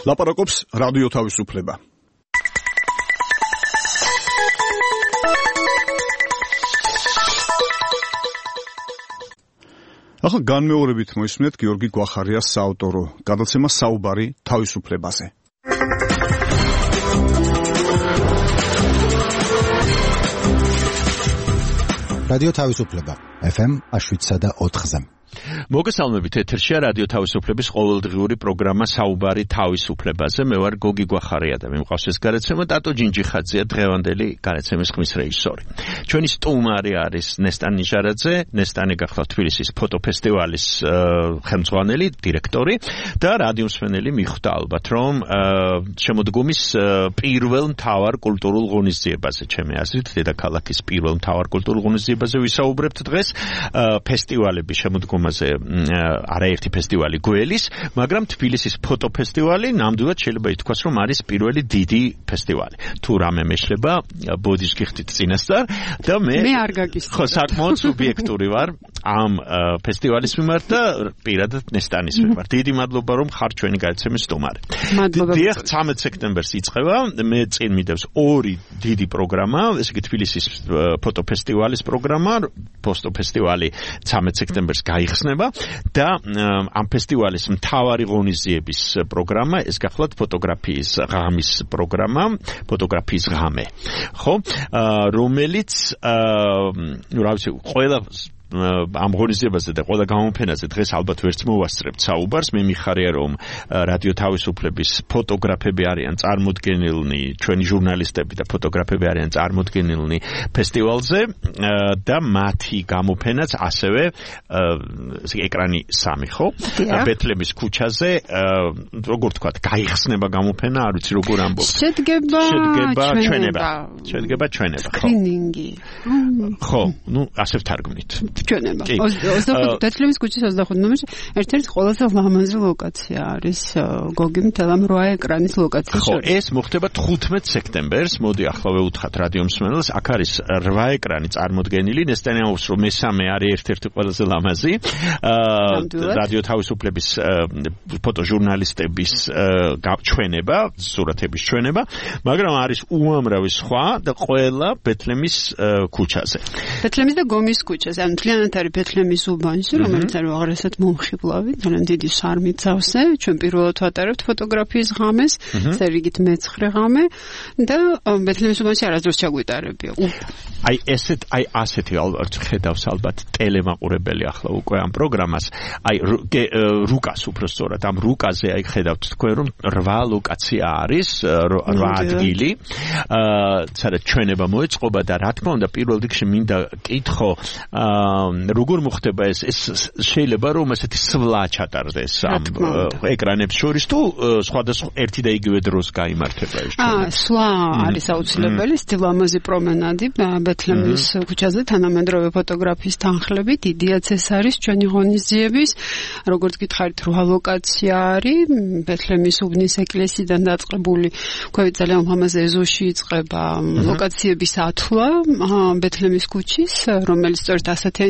ლაპარაკობს რადიო თავისუფლება. ახლა განმეორებით მოისმინეთ გიორგი გვახარიას საავტორო გადაცემა საუბარი თავისუფლებაზე. რადიო თავისუფლება FM 7.4-ზე. მოგესალმებით, ეთერშია რადიო თავისუფლების ყოველდღიური პროგრამა საუბარი თავისუფლებაზე. მე ვარ გოგი გვახარია და მე მყავს ეს გადაცემა ტატო ჯინჯიხაძეა, დღევანდელი გადაცემის ხმის რეჟისორი. ჩვენი სტუმარი არის ნესტან ნიჟარაძე, ნესტანი გახლავთ თბილისის ფოტოფესტივალის ხელმძღვანელი, დირექტორი და რადიო მსმენელი მიხვდა ალბათ, რომ შემოდგომის პირველ მთავარ კულტურულ ღონისძიებაზე, ჩემი აზრით, დედაქალაქის პირველ მთავარ კულტურულ ღონისძიებაზე ვისაუბრებთ დღეს. ფესტივალები შემოდგომაზე არაერთი ფესტივალი გველის, მაგრამ თბილისის ფოტოფესტივალი ნამდვილად შეიძლება ითქვას, რომ არის პირველი დიდი ფესტივალი. თუ რამე მეშლება, ბოდიშ გიხდით წინასწარ და მე არ გაგისწრებ. ხო, საკმაოდ სუბიექტური ვარ ამ ფესტივალის მიმართ და პირადად ნესტანის მიმართ. დიდი მადლობა, რომ ხარ ჩვენი გადაცემის სტუმარი. მადლობა. 13 სექტემბერს იწყება, მე წინ მიდევს ორი დიდი პროგრამა, ესე იგი თბილისის ფოტოფესტივალის პროგრამა, ფოტოფესტივალი 13 სექტემბერს გაიხსნება და ამ ფესტივალის მთავარი ღონისძიების პროგრამა ეს გახლავთ ფოტოგრაფიის ღამის პროგრამა, ფოტოგრაფიის ღამე. ხო, რომელიც რა ვიცი, ყველა ამ ღონისძიებაზე და ყველა გამოფენაზე დღეს ალბათ ვერც მოვასწრებთ საუბარს. მე მიხარია, რომ რადიო თავისუფლების ფოტოგრაფები არიან წარმოდგენილნი, ჩვენი ჟურნალისტები და ფოტოგრაფები არიან წარმოდგენილნი ფესტივალზე და მათი გამოფენაც ასევე ეკრანი 3, ხო? ბეთლემის ქუჩაზე, როგორ თქვა, გაიხსნება გამოფენა, არ ვიცი როგორ ამბობთ. შედგება ჩვენება. სკრინინგი. ხო, ნუ ასე ვთარგმნით. ჩვენება. ბეთლემის ქუჩის 25 ნომერში ერთ-ერთი ყველაზე ლამაზი ლოკაცია არის გოგი მთელ ამ 8 ეკრანის ლოკაცია. ხო, ეს მოხდება 15 სექტემბერს. მოდი ახლა ვეუთხათ რადიო მსმენელს, აქ არის 8 ეკრანი წარმოდგენილი. ნესტანი ამბობს, რომ მესამე არის ერთ-ერთი ყველაზე ლამაზი. რადიო თავისუფლების ფოტოჟურნალისტების ჩვენება, სურათების ჩვენება, მაგრამ არის უამრავი სხვა და ყველა ბეთლემის ქუჩაზე. ბეთლემის და გომის ქუჩაზე. ან მთლიანად არის ბეთლემის უბანში, რომელიც არის აღარასად მომხიბლავი, ძალიან დიდი შარმით ზავზე. ჩვენ პირველად ვატარებთ ფოტოგრაფიის ღამეს, სერიგით მე-9 ღამე და ბეთლემის უბანში არასდროს ჩაგვიტარებია. აი ასეთი ალბათ ხედავს ალბათ ტელემაყურებელი ახლა უკვე ამ პროგრამას. აი რუკას უბრალოდ ამ რუკაზე აი ხედავთ თქვენ რომ 8 ლოკაცია არის, 8 ადგილი. სადაც ჩვენება მოეწყობა და რა თქმა უნდა პირველ რიგში მინდა კითხო როგორ მოხდება ეს შეიძლება რომ ესეთი სვლა ჩატარდეს ამ ეკრანებს შორის თუ სხვადასხვა ერთი და იგივე დროს გაიმართება ეს ჩვენება? სვლა არის აუცილებელი, სტილამაზი პრომენადი ბეთლემის ქუჩაზე თანამედროვე ფოტოგრაფიის თანხლებით, იდეაც ეს არის ჩვენი ღონისძიების. როგორც გითხარით, 8 ლოკაცია არის ბეთლემის უბნის ეკლესიიდან დაწყებული, ქვევით ძალიან ლამაზ ეზოში იწყება ლოკაციების ათვლა ბეთლემის ქუჩის, რომელიც სწორედ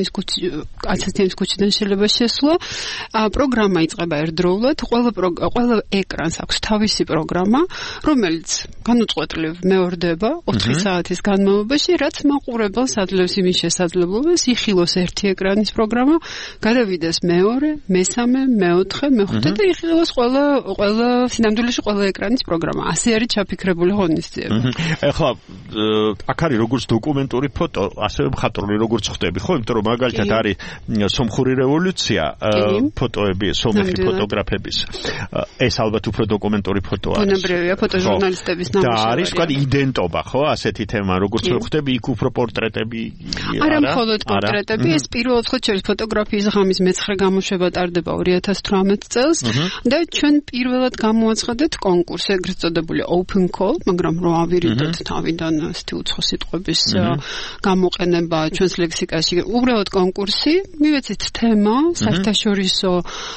ასათიანის ქუჩიდან შეიძლება შესვლა. პროგრამა იწყება ერთდროულად, ყველა ეკრანს აქვს თავისი პროგრამა, რომელიც განუწყვეტლივ მეორდება 4 საათის განმავლობაში, რაც მაყურებელს ადლევს იმის შესაძლებლობას იხილოს ერთი ეკრანის პროგრამა, გადავიდეს მეორე, მესამე, მე-4, მე-5 და იხილოს ყველა სინამდვილეში ყველა ეკრანის პროგრამა. ასე არის ჩაფიქრებული ღონისძიება. ეხლა აქ არის როგორც დოკუმენტური ფოტო, ასევე მხატვრული როგორც ხვდები, ხო? იმიტომ რომ მაგალითად არის სომხური რევოლუცია, ფოტოები, სომეხი ფოტოგრაფების. ეს ალბათ უფრო დოკუმენტური ფოტო არის. ბუნებრივია ფოტოჟურნალისტების ნამუშევარი. და არის თქვა იდენტობა, ხო? ასეთი თემა, როგორც ხვდები, იქ უფრო პორტრეტები არა მხოლოდ პორტრეტები, ეს პირველად ხოჩერის ფოტოგრაფიის ღამის მე-9 გამოშვება ტარდება 2018 წელს და ჩვენ პირველად გამოაცხადეთ კონკურსს, ეგრეთ წოდებული open call, მაგრამ რო ავირიდოთ თავიდან ასეთი უცხო სიტყვების გამოყენება ჩვენს ლექსიკაში. უბრალოდ კონკურსი, მივეცით თემა, საერთაშორისო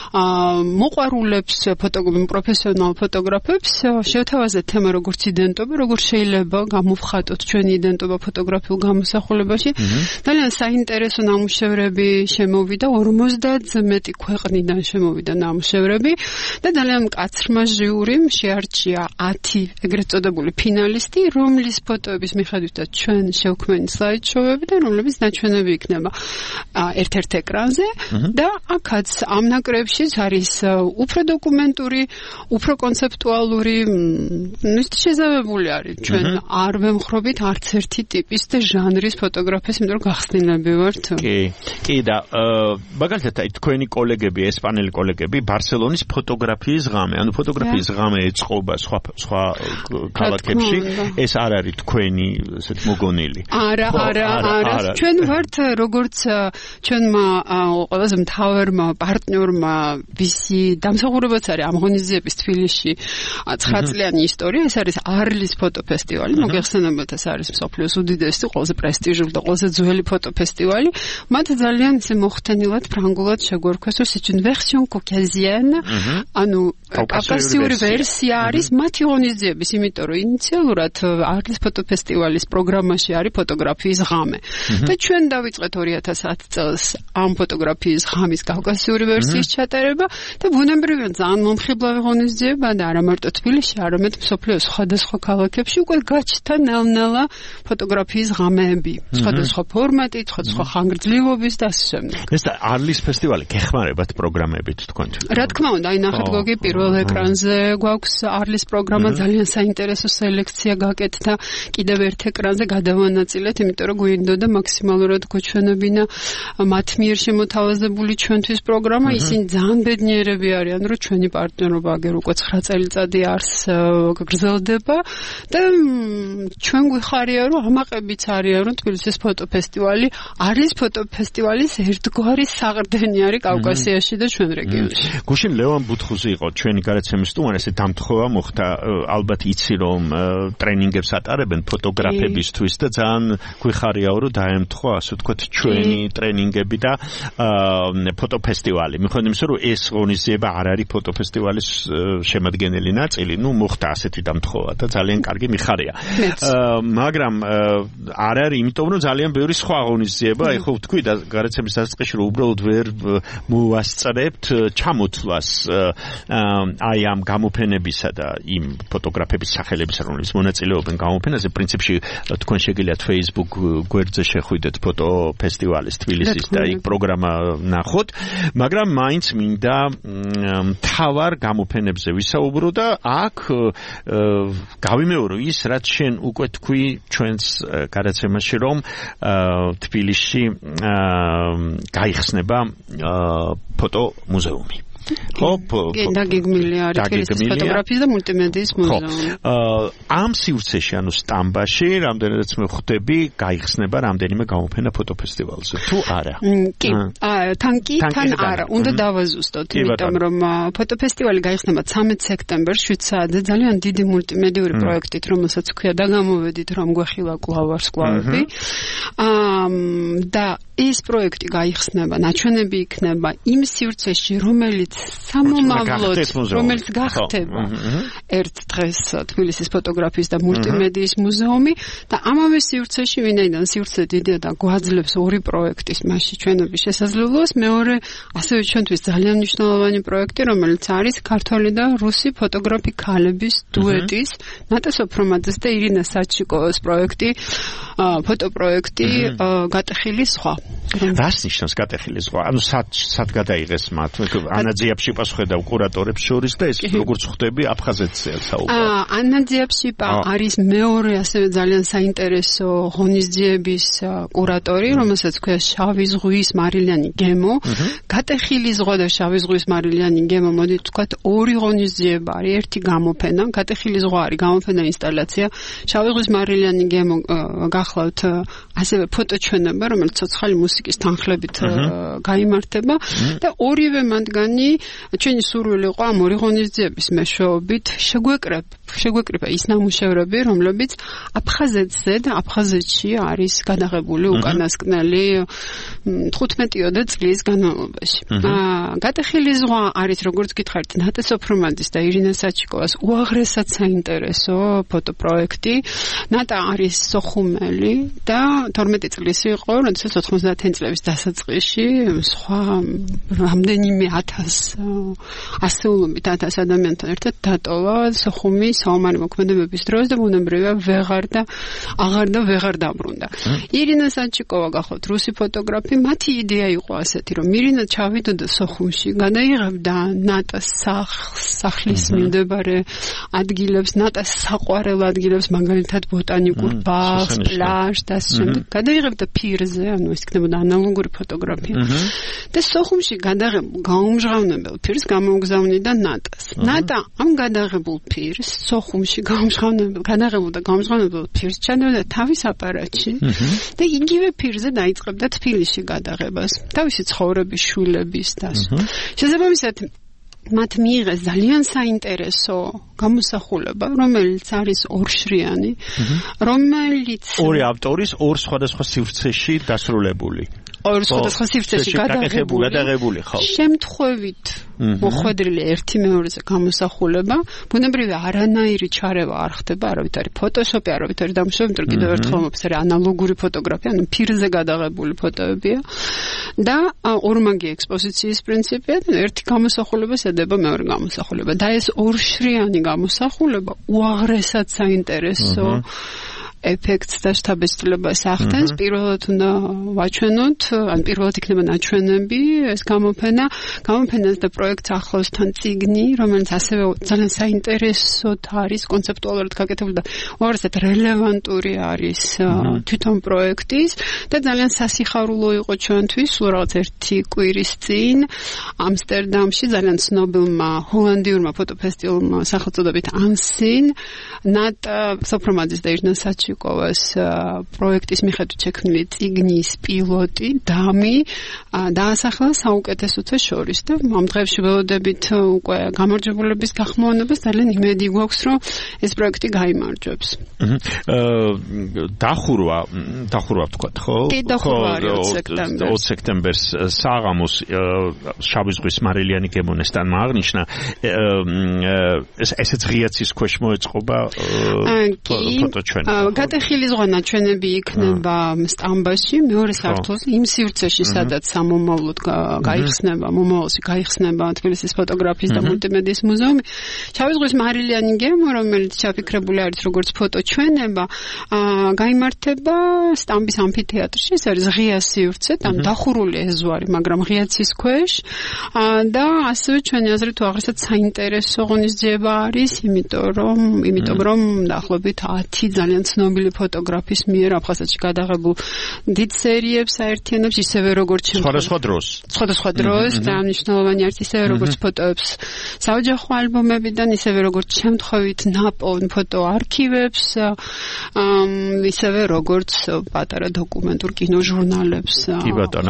მოყვარულებს პროფესიონალ ფოტოგრაფებს შევთავაზეთ თემა როგორც იდენტობა, როგორც შეიძლება გამოვხატოთ ჩვენი იდენტობა ფოტოგრაფიულ გამოსახულებაში. ძალიან საინტერესო ნამუშევრები შემოვიდა, 50-ზე მეტი ქვეყნიდან შემოვიდა ნამუშევრები და ძალიან მკაცრმა ჟიურიმ შეარჩია 10 ეგრეთ წოდებული ფინალისტი, რომლის ფოტოების მიხედვითაც ჩვენ შევქმნით სლაიდ-შოუები და რომლებიც ნაჩვენები იქნება ერთ-ერთ ეკრანზე და აქაც ამ ნაკრებშიც არის უფრო დოკუმენტური, უფრო კონცეპტუალური, შესაძლებელი არის ჩვენ არ ვემხრობით არც ერთი ტიპის და ჟანრის ფოტოგრაფიას, იმიტომ რომ გახსნილები ვართ. კი და მაგალითად აი თქვენი კოლეგები, ესპანელი კოლეგები ბარსელონის ფოტოგრაფიის ღამე, ანუ ფოტოგრაფიის ღამე ეწყობა სხვა ქალაქებში, ეს არ არის თქვენი ესეთ მოგონილი. არა. ჩვენ ვართ როგორც ჩვენმა ყველაზე მთავარმა პარტნიორმა, ვისი დამსახურებაც არის ამ ღონისძიების თბილისში 9 წლიანი ისტორია, ეს არის არლის ფოტოფესტივალი, მოგეხსენებათ, ეს არის მსოფლიოს უდიდესი, ყველაზე პრესტიჟული და ყველაზე ძველი ფოტოფესტივალი. მათ ძალიან ისე მოხდენილად ფრანგულად შეგვერქვეს, რომ c'est une version caucasienne, ანუ კავკასიური ვერსია არის მათი ღონისძიების, იმიტომ რომ ინიციალურად არლის ფოტოფესტივალის პროგრამაში არის ფოტოგრაფიის ღამე. და ჩვენ დავიწყეთ 2010 წელს ამ ფოტოგრაფიის ღამის კავკასიური ვერსიის ჩატარება და ბუნებრივია ძალიან მომხიბლავი ღონისძიება და არა მარტო თბილისში, არამედ მსოფლიოს სხვადასხვა ქალაქებში უკვე გაჩნდა ნელ-ნელა ფოტოგრაფიის ღამეები, სხვადასხვა ფორმატით, სხვადასხვა ხანგრძლივობის და ასე შემდეგ. ეს არლის ფესტივალი გეხმარებათ პროგრამებით თქვენთვის? რა თქმა უნდა, აი ნახეთ გოგი, პირველ ეკრანზე გვაქვს არლის პროგრამა, ძალიან საინტერესო სელექცია გაკეთდა, კიდევ ერთ ეკრანზე გადავანაწილეთ, იმიტომ რომ გვინდოდა მაქსიმალურად გვეჩვენებინა მათ მიერ შემოთავაზებული ჩვენთვის პროგრამა, ისინი ძალიან ბედნიერები არიან, რომ ჩვენი პარტნიორობა აგერ უკვე 9 წელიწადი გრძელდება და ჩვენ გვიხარია, რომ ამაყებიც არიან, რომ თბილისის ფოტოფესტივალი არის ფოტოფესტივალის ერთგვარი საყრდენი არის კავკასიაში და ჩვენ რეგიონში. გუშინ ლევან ბუთხუზი იყო ჩვენი გარაცემის სტუმარი, ესე დამთხოვა მოხდა, ალბათ იცი რომ ტრენინგებს ატარებენ ფოტოგრაფებისთვის და ძალიან გვიხარია, რომ დაემთხვა, ასე ვთქვათ, ჩვენი ტრენინგები და ფოტოფესტივალი. მიხედვით იმისა, რომ ეს ღონისძიება არ არის ფოტოფესტივალის შემადგენელი ნაწილი, მოხდა ასეთი დამთხოვა და ძალიან კარგი მიხარია. მაგრამ არ არის, იმიტომ რომ ძალიან ბევრი სხვა ღონისძიება, აი ხო ვთქვი და გარაცემის დასაწყისში რომ უბრალოდ ვერ მოვასწრებთ ჩამოთვლას აი ამ გამოფენებისა და იმ ფოტოგრაფების სახელების, რომლებიც მონაწილეობენ გამოფენაზე, პრინციპში თქვენ შეგიძლიათ Facebook გვერდზე შეხვიდეთ ფოტოფესტივალის თბილისის და იქ პროგრამა ნახოთ, მაგრამ მაინც მინდა მთავარ გამოფენებზე ვისაუბრო და აქ გავიმეორო ის, რაც შენ უკვე თქვი ჩვენს გადაცემაში, რომ თბილისში გაიხსნება ფოტომუზეუმი. დაგეგმილი არის თბილისის ფოტოგრაფიის და მულტიმედიის მუზეუმი. ამ სივრცეში, ანუ სტამბაში, რამდენადაც მე ხვდები, გაიხსნება რამდენიმე გამოფენა ფოტოფესტივალზე. თუ არა? კი. თან არა. უნდა დავაზუსტოთ, იმიტომ რომ ფოტოფესტივალი გაიხსნება 13 სექტემბერს 7 საათზე, ძალიან დიდი მულტიმედიური პროექტით, რომელსაც ქვია და გამოვედით, რომ გვეხილა კვლავ ვარსკვლავები. და ეს პროექტი გაიხსნება, ნაჩვენები იქნება იმ სივრცეში, რომელიც სამომავლოდ, რომელიც გახდება ერთ დღეს თბილისის ფოტოგრაფიის და მულტიმედიის მუზეუმი და ამავე სივრცეში, ვინაიდან სივრცე დიდია და გვაძლევს ორი პროექტის მასში ჩვენების შესაძლებლობას, მეორე ასევე ჩვენთვის ძალიან მნიშვნელოვანი პროექტი, რომელიც არის ქართველი და რუსი ფოტოგრაფი ქალების დუეტის, ნატა სოფრომაძეს და ირინა საჩიკოვას პროექტი, ფოტოპროექტი გატეხილი ზღვა. რას ნიშნავს გატეხილი ზღვა? ანუ სად გადაიღეს მათ? ანა ძიაფშიპას ხედავ კურატორებს შორის და ეს როგორც ხვდები აფხაზეთზეა საუბარი. ანა ძიაფშიპა არის მეორე ასევე ძალიან საინტერესო ღონისძიების კურატორი, რომელსაც ქვია შავი ზღვის მარილიანი გემო. გატეხილი ზღვა და შავი ზღვის მარილიანი გემო, მოდით ვთქვათ, ორი ღონისძიება არის, ერთი გამოფენა. გატეხილი ზღვა არის გამოფენა ინსტალაცია, შავი ზღვის მარილიანი გემო გახლავთ ასევე ფოტოჩვენება, რომელიც ცოცხალი მუსიკის თანხლებით გაიმართება და ორივე მათგანი ჩვენი სურვილი იყო ამ ორი ღონისძიების მეშვეობით შეგვეკრებ შეგვეკრიბა ის ნამუშევრები, რომლებიც აფხაზეთზე და აფხაზეთში არის გადაღებული უკანასკნელი 15-ოდე წლის განმავლობაში. გატეხილი ზღვა არის, როგორც გითხარით, ნატა სოფრომაძის და ირინა საჩიკოვას უაღრესად საინტერესო ფოტოპროექტი. ნატა არის სოხუმელი და 12 წლის იყო, როდესაც 90 წლების დასაწყისში სხვა რამდენიმე 1000 ასეულობით 1000 ადამიანთან ერთად დატოვა სოხუმის საომარი მოქმედებების დროს და ბუნებრივია ვეღარ დაბრუნდა. ირინა საჩიკოვა გახლავთ რუსი ფოტოგრაფი, მათი იდეა იყო ასეთი, რომ ირინა ჩავიდოდა სოხუმში, გადაიღებდა ნატას სახლის მიმდებარე ადგილებს, ნატას საყვარელ ადგილებს, მაგალითად ბოტანიკურ ბაღს, პლაჟს და ასე შემდეგ. გადაიღებდა პირზე, ანუ ეს იქნებოდა ანალოგური ფოტოგრაფია. და სოხუმში გაუმჟღავნებელ პირს გამოუგზავნიდა ნატას. ნატა ამ გადაღებულ პირს სოხუმში გამჟღავნებელ პირს ჩანდა თავის აპარატში და იგივე პირზე დაიწყებდა თბილისში გადაღებას. თავისი ცხოვრების, შვილების და შესაბამისად მათ მიიღეს ძალიან საინტერესო გამოსახულება, რომელიც არის ორშრიანი, რომელიც ორი ავტორის ორ სხვადასხვა სივრცეში დასრულებული. ორ სხვადასხვა სივრცეში გადაღებული, ხო. შემთხვევით მოხვედრილი ერთი მეორეზე გამოსახულება, ბუნებრივია არანაირი ჩარევა არ ხდება, არავით არის ფოტოშოპი, არავით არის დამუშავებული, იმიტომ კიდევ ერთხელ მომწერ ანალოგური ფოტოგრაფია, ანუ პირზე გადაღებული ფოტოებია და ორმაგი ექსპოზიციის პრინციპია და ერთი გამოსახულება შედება მეორე გამოსახულება და ეს ორშრიანი გამოსახულება უაღრესად საინტერესო ეფექტს და შთაბეჭდილებას ახდენს. პირველად უნდა ვაჩვენოთ, ან პირველად იქნება ნაჩვენები ეს გამოფენას და პროექტს ახლავს თან წიგნი, რომელიც ასევე ძალიან საინტერესოდ არის კონცეპტუალურად გაკეთებული და უაღრესად რელევანტური არის თვითონ პროექტის და ძალიან სასიხარულო იყო ჩვენთვის სულ რაღაც ერთი კვირის წინ ამსტერდამში ძალიან ცნობილმა ჰოლანდიურმა ფოტოფესტივალმა სახელწოდებით ანსინ ნატა სოფრომაძის და ირინა საჩიკოვას პროექტის მიხედვით შექმნილი წიგნის პილოტი დამი დაასახლა საუკეთესოთა შორის და ამ დღეებში ველოდებით უკვე გამარჯვებულების გახმოვანებას ძალიან იმედი გვაქვს, რომ ეს პროექტი გაიმარჯვებს. დახურვა ვთქვათ, ხო? კი, დახურვა არის 20 სექტემბერს საღამოს შავი ზღვის მარილიანი გემონესტანმა აღნიშნა ესეც ღიაცის ქვეშ მოეწყობა ფოტოჩვენება. გატეხილი ზღვა ნაჩვენები იქნება სტამბაში, მეორე სართულზე, იმ სივრცეში, სადაც მომავალში გაიხსნება თბილისის ფოტოგრაფიის და მულტიმედიის მუზეუმი. შავი ზღვის მარილიანი გემო, რომელიც ჩაფიქრებული არის როგორც ფოტოჩვენება, გაიმართება სტამბის ამფითეატრში. ეს არის ღია სივრცე, там დახურული ეზვარი, მაგრამ ღიაცის ქვეშ და ასევე ჩვენი აზრით უაღრესად საინტერესო ღონისძიება არის, იმიტომ რომ დაახლოებით 10 ძალიან ცნობილი ფოტოგრაფის მიერ აფხაზეთში გადაღებულ დიდ სერიებს აერთიანებს, ისევე როგორც სხვადასხვა დროს და მნიშვნელოვანი არის ისევე როგორც ფოტოებს საოჯახო ალბომებიდან, ისევე როგორც შემთხვევით ნაპოვნ ფოტო არქივებს, ისევე როგორც პატარა დოკუმენტურ კინოჟურნალებს. კი ბატონო.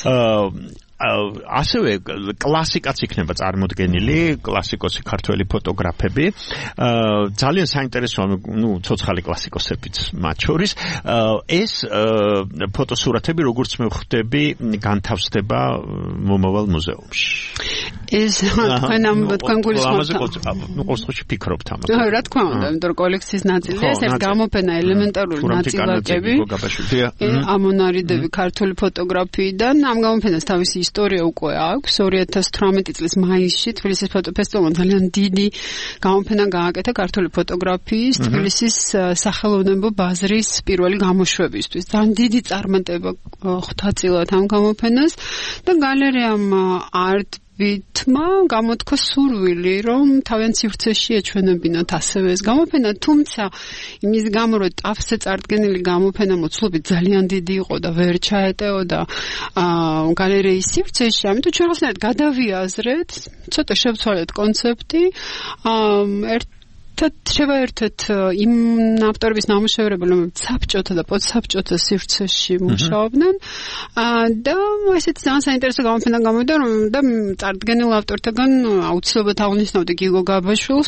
ასევე კლასიკაც იქნება წარმოდგენილი, კლასიკოსი ქართველი ფოტოგრაფები. ძალიან საინტერესოა, ცოცხალი კლასიკოსებიც მათ შორის. ეს ფოტოსურათები, როგორც მე ვხვდები, განთავსდება მომავალ მუზეუმში. ეს თქვენ გულისხმობთ? ყოველთვის ფიქრობთ ამაზე. რა თქმა უნდა, იმიტომ რომ კოლექციის ნაწილია, ეს გამოფენა ელემენტარული ნაწილაკები, ამონარიდები ქართული ფოტოგრაფიიდან. ამ გამოფენას თავისი ისტორია უკვე აქვს. 2018 წლის მაისში თბილისის ფოტოფესტივალმა ძალიან დიდი გამოფენა გააკეთა ქართული ფოტოგრაფიის თბილისის სახელოვნებო ბაზრის პირველი გამოშვებისთვის. ძალიან დიდი წარმატება ხვდა წილად ამ გამოფენას და გალერეამ არტ-ბიტმა გამოთქვა სურვილი, რომ თავიანთ სივრცეში ეჩვენებინათ ასევე ეს გამოფენა, თუმცა იმის გამო, რომ ტაფზე წარდგენილი გამოფენა მოცულობით ძალიან დიდი იყო და ვერ ჩაეტეოდა გალერეის სივრცეში, ამიტომ ჩვენ რაღაცნაირად გადავიაზრეთ, ცოტა შევცვალეთ კონცეფტი, შევაერთეთ იმ ავტორების ნამუშევრები, რომლებიც საბჭოთა და პოსტსაბჭოთა სივრცეში მუშაობდნენ და ესეც ძალიან საინტერესო გამოფენა გამოვიდა, და წარდგენილ ავტორთაგან აუცილებლად აღნიშნავდი გიგო გაბაშვილის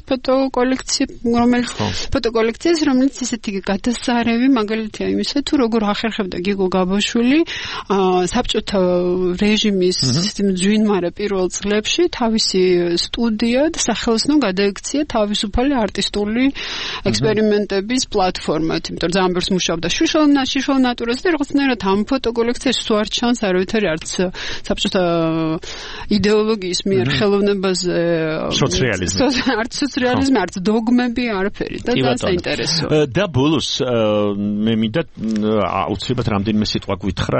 ფოტოკოლექციას, რომელიც ისეთი გადასარევი მაგალითია იმისა, თუ როგორ ახერხებდა გიგო გაბაშვილი საბჭოთა რეჟიმის ძვინმარე პირველ წლებში თავისი სტუდია და სახელოსნო გადაექცია თავისუფალი არტისტული ექსპერიმენტების პლატფორმად, იმიტომ რომ ძალიან ბევრს მუშაობდა შუშალ ნატურაზე და რაღაცნაირად ამ ფოტოკოლექციაში თუ არ ჩანს არავითარი არც საბჭოთა იდეოლოგიის მიერ ხელოვნებაზე არც სოციალიზმი, არც დოგმები, არაფერი და ძალიან საინტერესოა. და ბოლოს მე მინდა აუცილებლად რამდენიმე სიტყვა გითხრა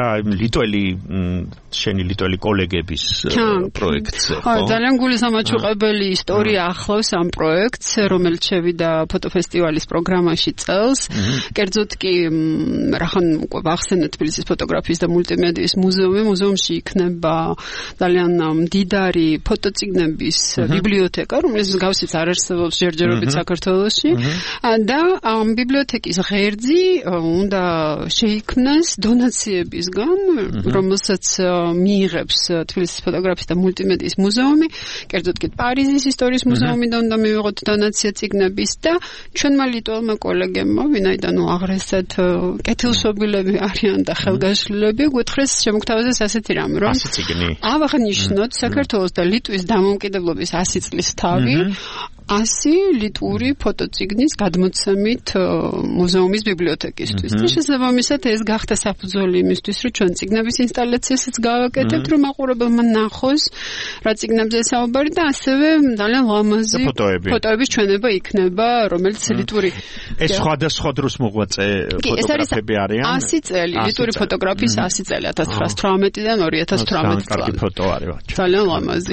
შენი ლიტველი კოლეგების პროექტზე. ხო, ძალიან გულისამაჩუყებელი ისტორია ახლავს ამ პროექტს, რომელიც შევიდა ფოტოფესტივალის პროგრამაში წელს. კერძოდ კი რახან უკვე ვახსენეთ თბილისის ფოტოგრაფიის და მულტიმედიის მუზეუმში იქნება ძალიან მდიდარი ფოტოწიგნების ბიბლიოთეკა, რომელიც მსგავსიც არ არსებობს ჯერჯერობით საქართველოში. და ამ ბიბლიოთეკის ღერძი უნდა შეიქმნას დონაციებისგან, რომელსაც მიიღებს თბილისის ფოტოგრაფიის და მულტიმედიის მუზეუმი, კერძოდ კი პარიზის ისტორიის მუზეუმიდან უნდა მივიღოთ დონაცია წიგნების და ჩვენმა ლიტველმა კოლეგებმა, ვინაიდან აღრესად კეთილშობილები არიან და ხელგაშლილები, გვეთხრეს შემოგთავაზეს ასეთი რამ, რომ აღნიშნოთ საქართველოს და ლიტვის დამოუკიდებლობის 100 წლის თავი 100 ლიტვური ფოტოწიგნის გადმოცემით მუზეუმის ბიბლიოთეკისთვის. და შესაბამისად ეს გახდა საფუძველი იმისთვის, რომ ჩვენ წიგნების ინსტალაციასაც გავაკეთებთ, რომ მაყურებელმა ნახოს რა წიგნებზე საუბარი და ასევე ძალიან ლამაზი ფოტოების ჩვენება იქნება, რომელიც ლიტვური ეს სხვადასხვა დროს მოღვაწე ფოტოგრაფები არიან. 100 წელი ლიტვური ფოტოგრაფიის 100 წელი 1918-დან 2018 წლამდე. ფოტო არის. ძალიან ლამაზი.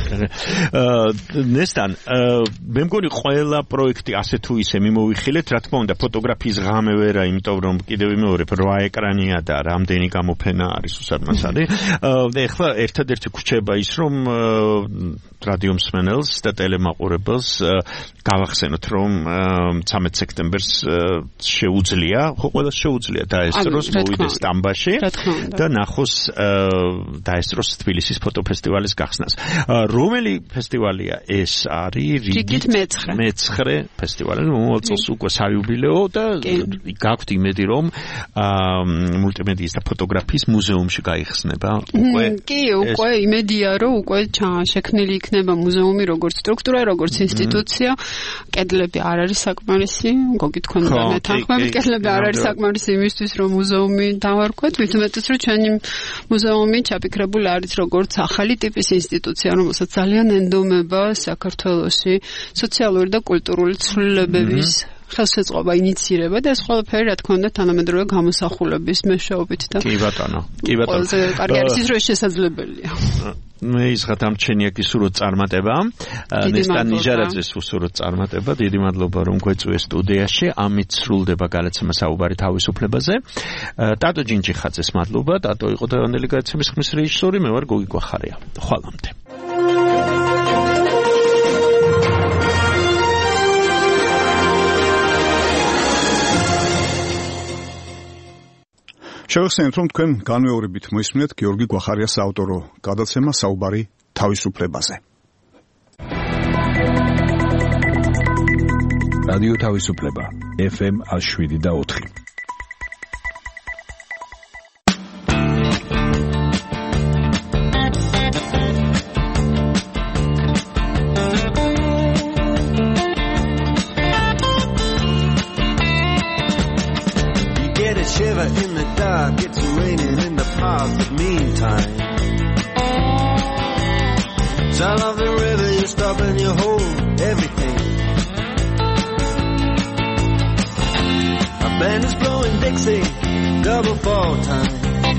ნესტან მე მგონი ყველა პროექტი ასე თუ ისე მიმოვიხილეთ, რა თქმა უნდა, ფოტოგრაფიის ღამე ვერა, იმიტომ რომ კიდევ ვიმეორებ 8 ეკრანია და რამდენი გამოფენა არის უსარმაცარი. და ეხლა ერთადერთი გვრჩება ის, რომ რადიო მსმენელს და ტელემაყურებელს გავახსენოთ, რომ 13 სექტემბერს შეუძლია, ხო ყველას შეუძლია დაესწროს, მოვიდეს სტამბაში და ნახოს დაესწროს თბილისის ფოტოფესტივალის გახსნას. რომელი ფესტივალია ეს არის? რიგით მეცხრე ფესტივალი, მომავალ წელს უკვე საიუბილეო და გაქვთ იმედი, რომ მულტიმედიის და ფოტოგრაფიის მუზეუმში გაიხსნება. კი, უკვე იმედია, რომ უკვე შექმნილი იქნება მუზეუმი როგორც სტრუქტურა, როგორც ინსტიტუცია. კედლები არ არის საკმარისი, გოგი თქვენდა მეთანხმებით, კედლები არ არის საკმარისი იმისთვის, რომ მუზეუმი დავარქვათ, მით უმეტეს, რომ ჩვენი მუზეუმი ჩაფიქრებული არის როგორც ახალი ტიპის ინსტიტუცია, რომელსაც ძალიან ენდომება საქართველოში სოციალური და კულტურული ცვლილებების ხელშეწყობა, ინიცირება და ეს ყველაფერი, რა თქმა უნდა, თანამედროვე გამოსახულების მეშვეობით და კი ბატონო. ყველაზე კარგი არის ის, რომ შესაძლებელია. მე ისღა დამჩენია კი სურვით წარმატება. ნესტან ნიჟარაძეს უსურვით წარმატება. დიდი მადლობა, რომ გვეწვიეს სტუდიაში. ამით სრულდება გადაცემა საუბარი თავისუფლებაზე. ტატო ჯინჯიხაძეს მადლობა. ტატო იყო დღევანდელი გადაცემის ხმის რეჟისორი, მე ვარ გოგი გვახარია. ხვალამდე. შევახსენეთ, რომ თქვენ განმეორებით მოისმინეთ გიორგი გვახარიას საავტორო გადაცემა საუბარი თავისუფლებაზე. რადიო თავისუფლება FM 107.4. Shiver in the dark, it's raining in the park, but meantime sound of the river, you stop and you hold everything. A band is blowing Dixie, double fall time.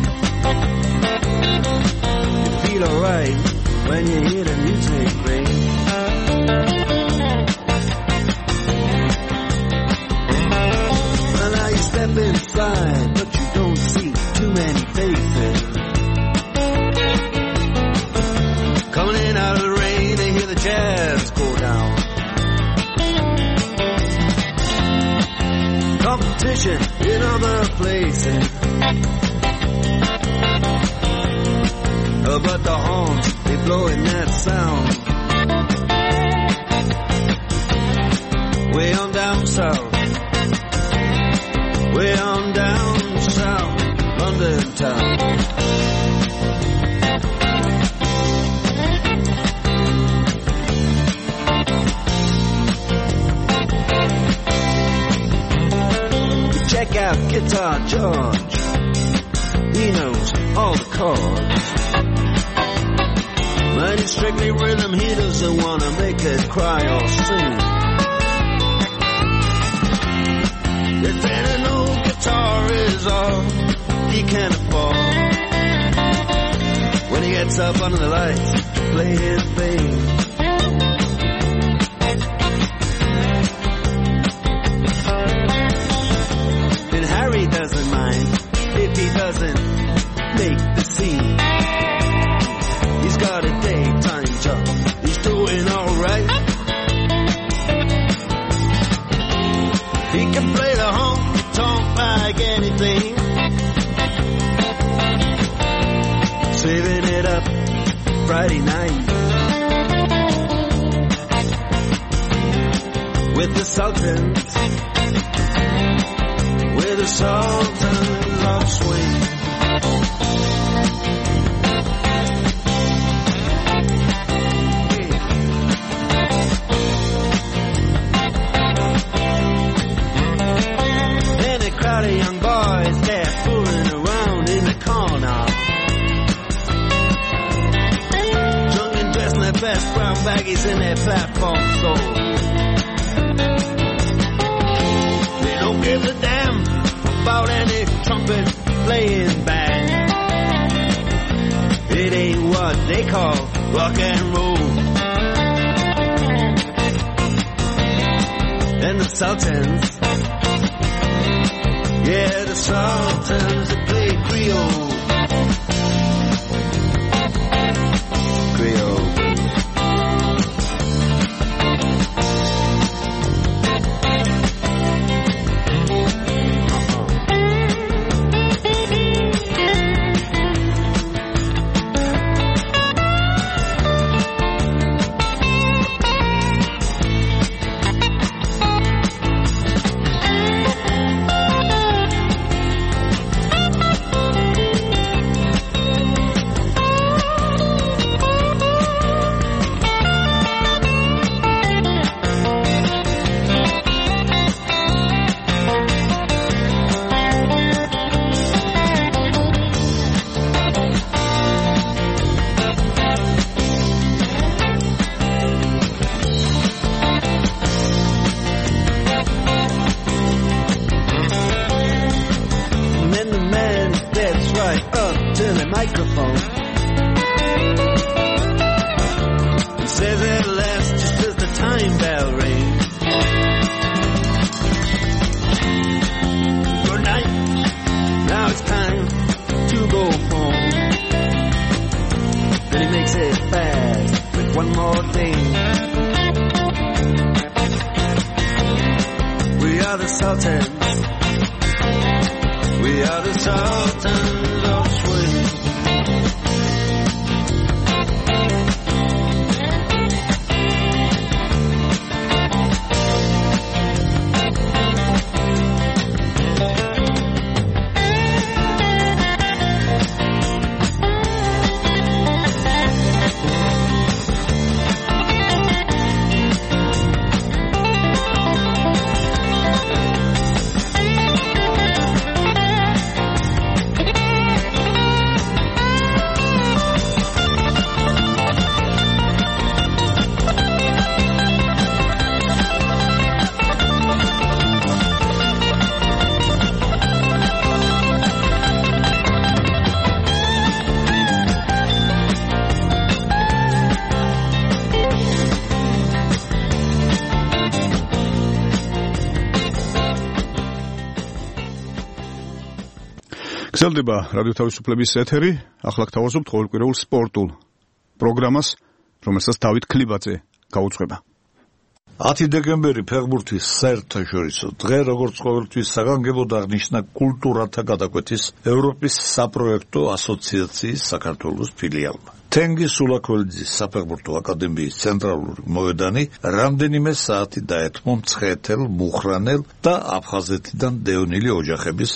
You feel alright when you hear the music ring. Step inside, but you don't see too many faces. Coming in out of the rain, they hear the jazz go down. competition in other places. But the horns, they blowing that sound. Way on down south, way on down south, London town. Check out Guitar George, he knows all the chords. But it's strictly rhythm, he doesn't want to make it cry or sing. If any old guitar is all he can afford, when he gets up under the lights to play his thing. And Harry doesn't mind if he doesn't make the scene. He's got a daytime job, he's doing alright. He can play the honky-tonk like anything, saving it up Friday night with the Sultans, with the Sultans of Swing. Crowd of young boys, they're fooling around in the corner, drunk and dressed in their best brown baggies in their platform soles. They don't give a damn about any trumpet playing band. It ain't what they call rock and roll. And the Sultans, yeah, the Sultans that play Creole. Creole. გრძელდება რადიო თავისუფლების ეთერი. ახლა გთავაზობთ ყოველკვირეულ სპორტულ პროგრამას, რომელსაც დავით ქლიბაძე გაუძღვება. 10 დეკემბერი ფეხბურთის საერთაშორისო დღე, როგორც ყოველთვის საგანგებოდ აღნიშნა კულტურათა გადაკვეთის ევროპის საპროექტო ასოციაციის საქართველოს ფილიალმა. თენგიზ სულაქველიძის საფეხბურთო აკადემიის ცენტრალური მოედანი რამდენიმე საათი დაეთმო მცხეთელ, მუხრანელ და აფხაზეთიდან დევნილი ოჯახების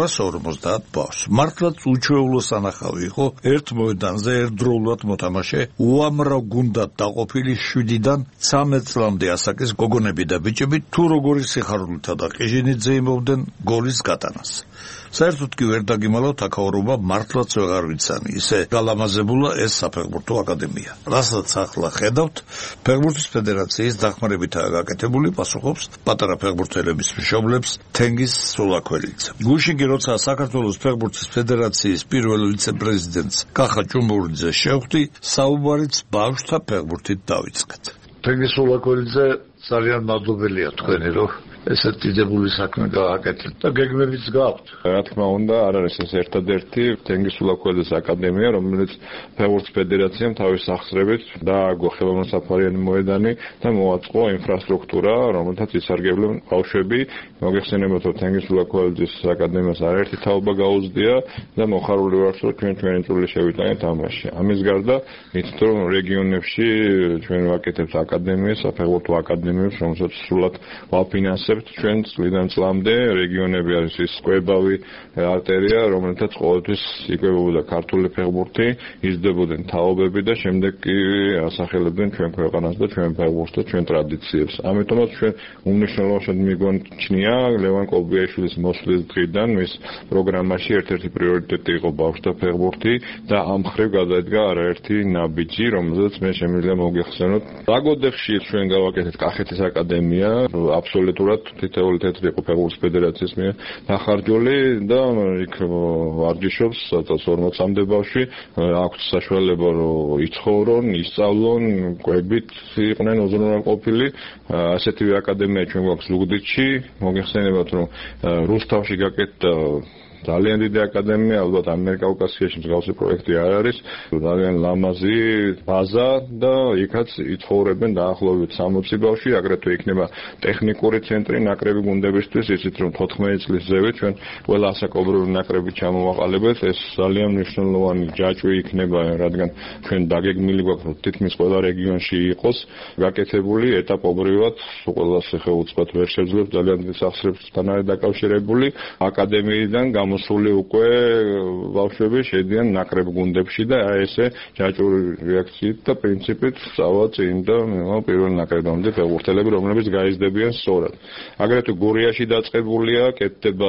250 ბავშვს. მართლაც უჩვეულო სანახავი იყო ერთ მოედანზე ერთდროულად მოთამაშე უამრავ გუნდად დაყოფილი 7-დან 13 წლამდე ასაკის გოგონები და ბიჭები თუ როგორი სიხარულითა და ყიჟინით ზეიმობდნენ გოლის გატანას. საერთოდ კი ვერ დაგიმალავთ აქაურობა მართლაც ვეღარ ვიცანი, ისე გალამაზებულა ეს საფეხბურთო აკადემია. რასაც ახლა ხედავთ, ფეხბურთის ფედერაციის დახმარებითაა გაკეთებული, პასუხობს პატარა ფეხბურთელების მშობლებს თენგიზ სულაქველიძე. გუშინ კი როცა საქართველოს ფეხბურთის ფედერაციის პირველ ვიცე-პრეზიდენტს კახა ჭუმურიძე შევხვდი, საუბარიც ბავშვთა ფეხბურთით დავიწყეთ. თენგიზ სულაქველიძე, ძალიან მადლობელია თქვენი, რომ ესეთ დიდებული საქმე გააკეთეთ და გეგმებიც გაქვთ. რა თქმა უნდა, არ არის ეს ერთადერთი თენგიზ სულაქველიძის აკადემია, რომელიც ფეხბურთის ფედერაციამ თავის სახსრებით დააგო ხელოვნურსაფარიანი მოედანი და მოაწყო ინფრასტრუქტურა, რომელთაც ისარგებლენ ბავშვები. მოგეხსენებათ, რომ თენგიზ სულაქველიძის აკადემიას არაერთი თაობა გაუზდია და მოხარული ვართ, რომ ჩვენი წვლილი შევიტანეთ ამაში. ამის გარდა, იცით, რომ რეგიონებში ჩვენ ვაკეთებთ აკადემიას, საფეხბურთო აკადემიებს, რომელსაც სრულად ვაფინანსებთ. ჩვენ წლიდან წლამდე რეგიონები არის ის კვებავი არტერია, რომელთაც ყოველთვის იკვებებოდა ქართული ფეხბურთი, იზრდებოდნენ თაობები და შემდეგ კი ასახელებდნენ ჩვენ ქვეყანას და ჩვენ ფეხბურთს და ჩვენ ტრადიციებს. ამიტომაც ჩვენ უმნიშვნელოვანესად მიგონჩნია ლევან კობიაშვილის მოსვლის დღიდან მის პროგრამაში ერთ-ერთი პრიორიტეტი იყო ბავშვთა ფეხბურთი და ამ მხრივ გადაედგა არაერთი ნაბიჯი, რომელზეც მე შემიძლია მოგეხსენოთ. რაგოდეხში ჩვენ გავაკეთეთ კახეთის აკადემია, აბსოლუტურად თითოეული თეთრი იყო ფეხბურთის ფედერაციის მიერ დახარჯული და იქ ვარჯიშობს 40-მდე ბავშვი, აქვს საშუალება რომ იცხოვრონ, ისწავლონ, კვებით იყვნენ უზრუნველყოფილი. ასეთივე აკადემია ჩვენ გვაქვს ზუგდიდში, მოგეხსენებათ რომ რუსთავში გაკეთდა ძალიან დიდი აკადემია, ალბათ ამიერკავკასიაში მსგავსი პროექტი არ არის, ძალიან ლამაზი ბაზა და იქაც იცხოვრებენ დაახლოებით 60 ბავშვი, აგრეთვე იქნება ტექნიკური ცენტრი ნაკრები გუნდებისთვის, იცით რომ 14 წლის ზევით ჩვენ ყველა ასაკობრივი ნაკრები ჩამოვაყალიბეთ, ეს ძალიან მნიშვნელოვანი ჯაჭვი იქნება, რადგან ჩვენ დაგეგმილი გვაქვს რომ თითქმის ყველა რეგიონში იყოს გაკეთებული ეტაპობრივად, ყველას ხეუწყოთ ვერ შეძლებს, ძალიან დიდ სახსრებთან არის დაკავშირებული აკადემიიდან მოსული უკვე ბავშვები შედიან ნაკრებ გუნდებში და ესე ჯაჭვური რეაქციით და პრინციპით სწავლა წინ და პირველ ნაკრებამდე ფეხბურთელები, რომლებიც გაიზრდებიან სწორად. აგრეთვე გურიაში დაწყებულია, კეთდება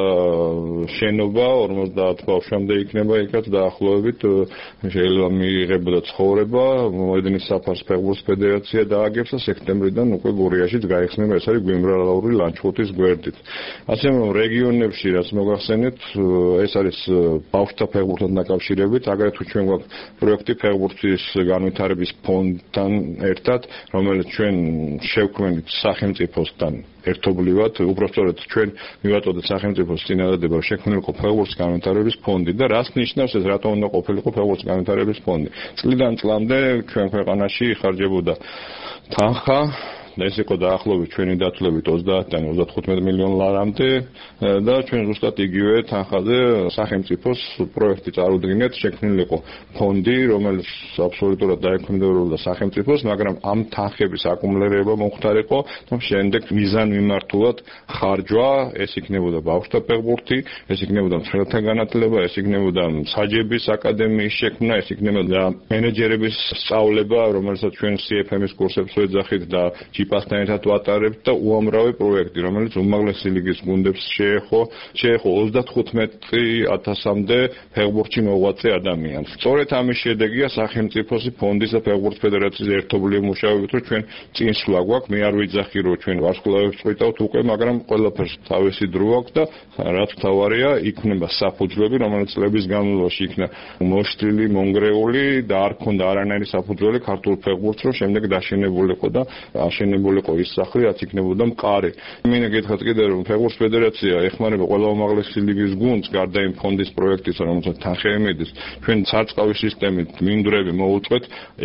შენობა, 50 ბავშვამდე იქნება იქაც დაახლოებით, შეიძლება მიიღებოდა ცხოვრება, მოედნის საფარს ფეხბურთის ფედერაცია დააგებს და სექტემბრიდან უკვე გურიაშიც გაიხსნება, ეს არის გვიმრავლაური ლანჩხუთის გვერდით. ასე რომ რეგიონებში რაც მოგახსენეთ, ეს არის ბავშვთა ფეხბურთთან დაკავშირებით, აგრეთვე ჩვენ გვაქვს პროექტი ფეხბურთის განვითარების ფონდთან ერთად, რომელიც ჩვენ შევქმნით სახელმწიფოსთან ერთობლივად, უბრალოდ ჩვენ მივაწოდეთ სახელმწიფოს წინადადება შექმნილიყო ფეხბურთის განვითარების ფონდი და რას ნიშნავს ეს, რატომ უნდა ყოფილიყო ფეხბურთის განვითარების ფონდი. წლიდან წლამდე ჩვენ ქვეყანაში იხარჯებოდა თანხა და ეს იყო დაახლოებით ჩვენი დათვლებით 30-დან 35 მილიონ ლარამდე და ჩვენ ზუსტად იგივე თანხაზე სახელმწიფოს პროექტი წარუდგინეთ, შექმნილიყო ფონდი, რომელიც აბსოლუტურად დაექვემდებარებოდა სახელმწიფოს, მაგრამ ამ თანხების აკუმულირება მომხდარიყო და შემდეგ მიზანმიმართულად ხარჯვა, ეს იქნებოდა ბავშვთა ფეხბურთი, ეს იქნებოდა მცველთა განათლება, ეს იქნებოდა საჯების აკადემიის შექმნა, ეს იქნებოდა მენეჯერების სწავლება, რომელსაც ჩვენ CFM-ის კურსებს ვეძახით და პასთან ერთად ვატარებთ და უამრავი პროექტი, რომელიც უმაღლესი ლიგის გუნდებს შეეხო 35,000-მდე ფეხბურთში მოღვაწე ადამიანს. სწორედ ამის შედეგია სახელმწიფოს ფონდის და ფეხბურთის ფედერაციის ერთობლივი მუშაობებით, რომ ჩვენ წინსვლა გვაქვს, მე არ ვიცახი რომ ჩვენ ვარსკვლავებს წვითავთ უკვე, მაგრამ ყველაფერს თავისი დრო აქვს და რაც თავარია, იქნება საფუძვლები, რომელიც წლების განმავლობაში იქნა მოშლილი, მონგრეული და არ ქონდა არანაირი საფუძველი ქართულ ფეხბურთს, რომ შემდეგ დაშენებულიყო და აშენებულიყო გაშენებულიყო ის სახლი, რაც იქნებოდა მყარი. მინდა გითხრათ კიდე რომ ფეხბურთის ფედერაცია ეხმარება ყველა უმაღლესი ლიგის გუნდს, გარდა იმ ფონდის პროექტისა, რომელსაც თანხები მიდის. ჩვენ სარწყავი სისტემით მინდვრები მოუწყვეთ